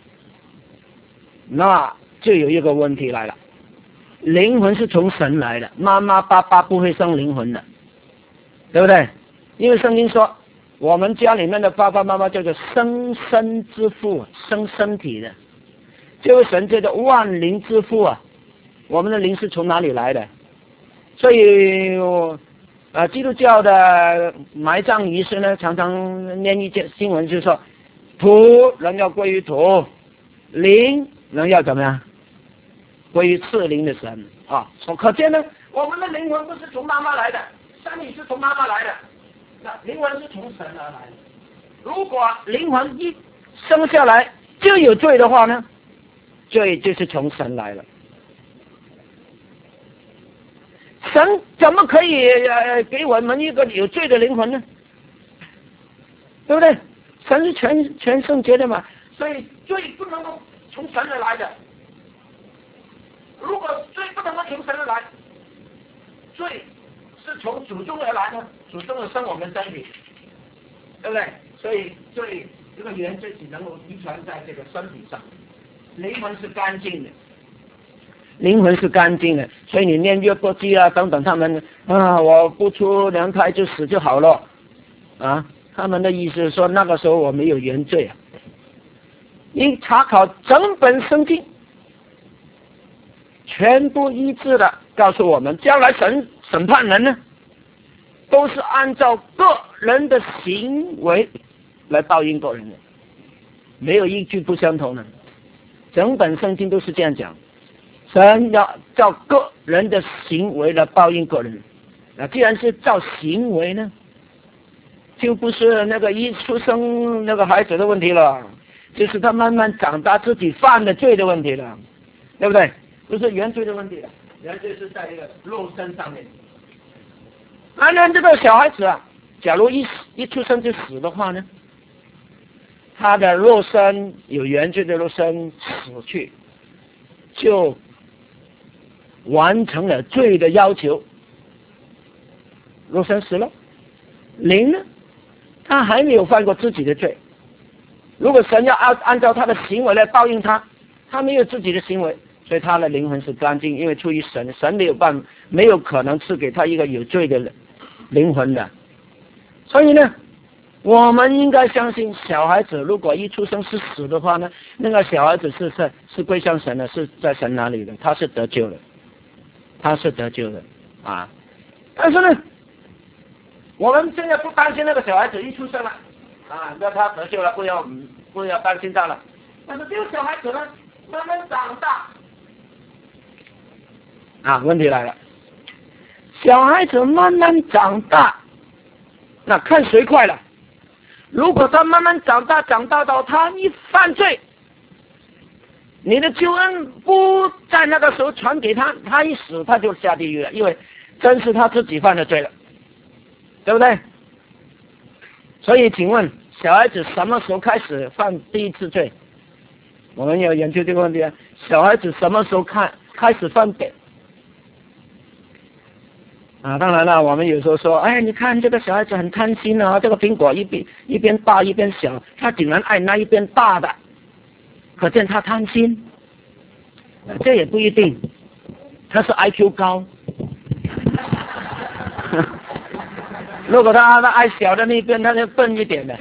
那就有一个问题来了，灵魂是从神来的，妈妈爸爸不会生灵魂的，对不对？因为圣经说我们家里面的爸爸妈妈叫做生身之父，生身体的，这位神叫做万灵之父啊，我们的灵是从哪里来的？所以呃，基督教的埋葬仪式呢，常常念一件新闻，就是说土人要归于土，灵人要怎么样归于赐灵的神啊。所可见呢，我们的灵魂不是从妈妈来的，身体是从妈妈来的，那灵魂是从神而来的。如果灵魂一生下来就有罪的话呢，罪就是从神来了。神怎么可以呃给我们一个有罪的灵魂呢？对不对？神是全全圣洁的嘛，所以罪不能够从神而来的。如果罪不能够从神而来，罪是从祖宗而来的，祖宗而生我们身体，对不对？所以罪这个原罪只能够遗传在这个身体上，灵魂是干净的。灵魂是干净的，所以你念约伯记啊等等，他们啊，我不出娘胎就死就好了啊。他们的意思是说，那个时候我没有原罪啊。你查考整本圣经，全部一致的告诉我们，将来审审判人呢，都是按照个人的行为来报应个人的，没有一句不相同的。整本圣经都是这样讲。神要照个人的行为来报应个人，那既然是照行为呢，就不是那个一出生那个孩子的问题了，就是他慢慢长大自己犯的罪的问题了，对不对？不是原罪的问题了，原罪是在一个肉身上面。当然，这个小孩子啊，假如一一出生就死的话呢，他的肉身有原罪的肉身死去，就完成了罪的要求，肉身死了，灵呢，他还没有犯过自己的罪。如果神要按按照他的行为来报应他，他没有自己的行为，所以他的灵魂是干净，因为出于神，神没有办没有可能赐给他一个有罪的灵魂的。所以呢， 我们应该相信小孩子如果一出生是死的话呢，那个小孩子是是是归向神的，是在神那里的，他是得救的，他是得救的啊。但是呢，我们现在不担心那个小孩子一出生了啊，那他得救了，不要不要担心他了。但是这个小孩子呢，慢慢长大啊，问题来了，小孩子慢慢长大，那看谁快了。如果他慢慢长大，长大到他一犯罪，你的救恩不在那个时候传给他，他一死他就下地狱了，因为真是他自己犯的罪了，对不对？所以请问小孩子什么时候开始犯第一次罪？我们有研究这个问题啊，小孩子什么时候看开始犯罪啊？当然了，我们有时候说，哎，你看这个小孩子很贪心啊，这个苹果一边一边大一边小，他竟然爱那一边大的，可见他贪心。这也不一定，他是 I Q 高。如果他他爱小的那一边，他就笨一点的，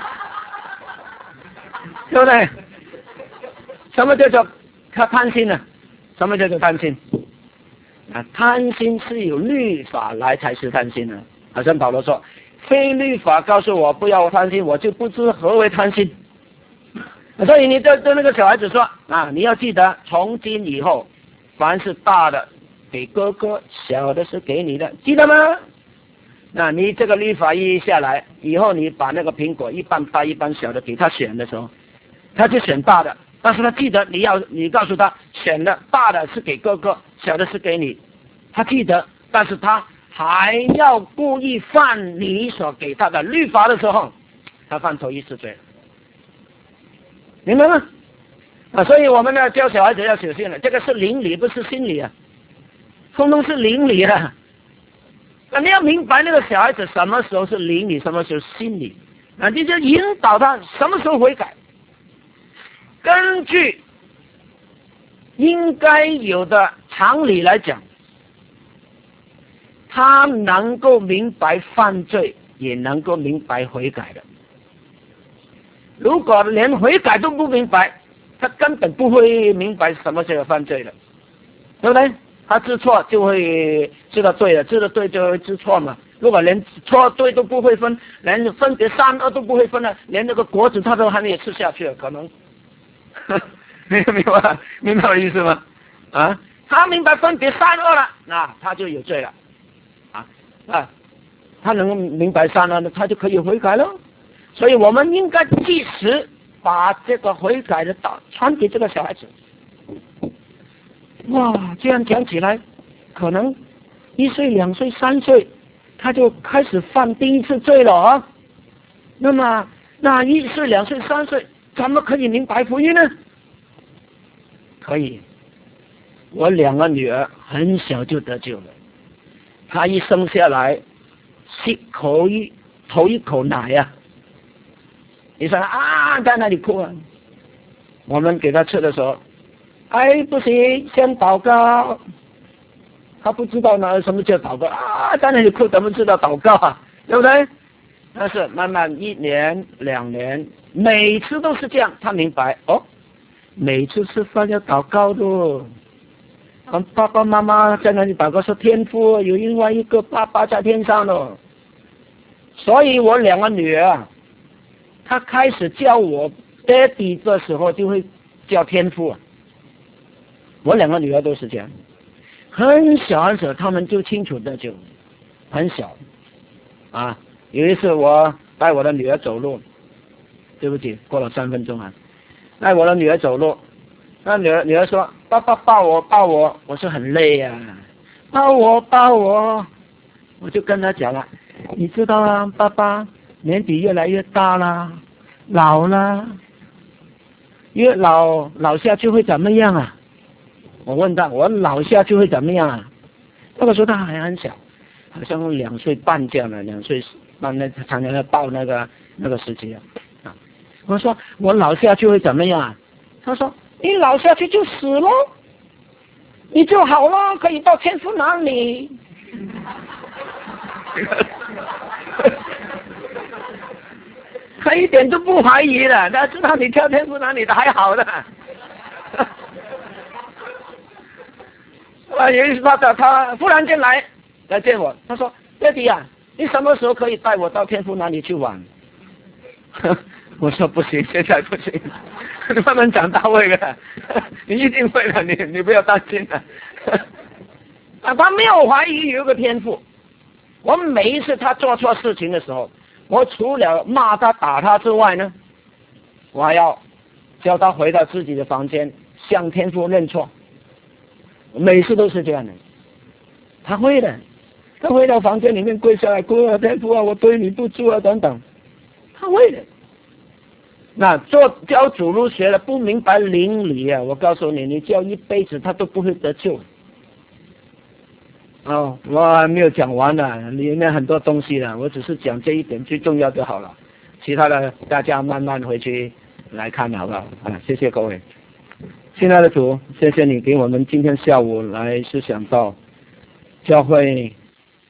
对不对？什么叫做他贪心呢？什么叫做贪心？啊，贪心是有律法来才是贪心的。好像保罗说，非律法告诉我不要贪心，我就不知何为贪心。所以你对对那个小孩子说啊，你要记得，从今以后，凡是大的给哥哥，小的是给你的，记得吗？那你这个律法一下来以后，你把那个苹果一半大一半小的给他选的时候，他就选大的。但是他记得你要你告诉他，选的大的是给哥哥，小的是给你，他记得，但是他还要故意犯你所给他的律法的时候，他犯头一次罪了，明白吗？啊，所以我们要教小孩子要小心了，这个是灵理不是心理啊，通通是灵理啊。那你要明白那个小孩子什么时候是灵理，什么时候心理，啊，你就引导他什么时候悔改。根据应该有的常理来讲，他能够明白犯罪，也能够明白悔改的。如果连悔改都不明白，他根本不会明白什么叫犯罪的，对不对？他知错就会知道对了，知道对就会知错嘛。如果连错对都不会分，连分别善恶都不会分了，连那个果子他都还没有吃下去了，可能。明白明白明白我意思吗？啊，他明白分别善恶了，那他就有罪了，啊啊，他能明白善恶呢，他就可以悔改了。所以我们应该及时把这个悔改的道传给这个小孩子。哇，这样讲起来，可能一岁、两岁、三岁，他就开始犯第一次罪了啊。那么，那一岁、两岁、三岁。怎么可以明白福音呢？可以，我两个女儿很小就得救了，她一生下来吸口一头一口奶呀、啊，你说啊在那里哭啊，我们给她吃的时候，哎不行，先祷告，她不知道呢什么叫祷告啊，在那里哭怎么知道祷告啊，对不对？但是慢慢一年两年，每次都是这样，他明白哦，每次吃饭要祷告的，嗯，爸爸妈妈在那里祷告说天父有另外一个爸爸在天上了，所以我两个女儿，她开始叫我爹地的时候就会叫天父，我两个女儿都是这样，很小很小，他们就清楚的就很小啊。有一次我带我的女儿走路，对不起，过了三分钟啊，带我的女儿走路，那女儿女儿说爸爸抱我抱我，我说很累呀、啊，抱我抱我，我就跟她讲了，你知道啊，爸爸年纪越来越大了，老了，越老老下去会怎么样啊？我问她，我老下去会怎么样啊？那个时候她还很小，好像两岁半这样的，两岁半那常常要抱那个那个时期啊。啊，我说我老下去会怎么样啊？他说你老下去就死了，你就好了，可以到天父那里。 点都不怀疑了，他知道你跳天赋哪里的还好的。啊，有一次他他忽然间来来见我，他说：“爹地啊，你什么时候可以带我到天赋那里去玩？”我说：“不行，现在不行，你慢慢长大会的，你一定会的，你你不要担心的。”啊，他没有怀疑有个天赋。我们每一次他做错事情的时候，我除了骂他打他之外呢，我还要叫他回到自己的房间向天父认错。每次都是这样的，他会的，他回到房间里面跪下来，跪啊天父啊，我对你不住啊等等，他会的。那做教主路学了不明白灵理啊，我告诉你，你教一辈子他都不会得救。哦，我还没有讲完呢，里面很多东西呢，我只是讲这一点最重要就好了，其他的大家慢慢回去来看好不好？啊，谢谢各位。亲爱的主，谢谢你给我们今天下午来思想到教会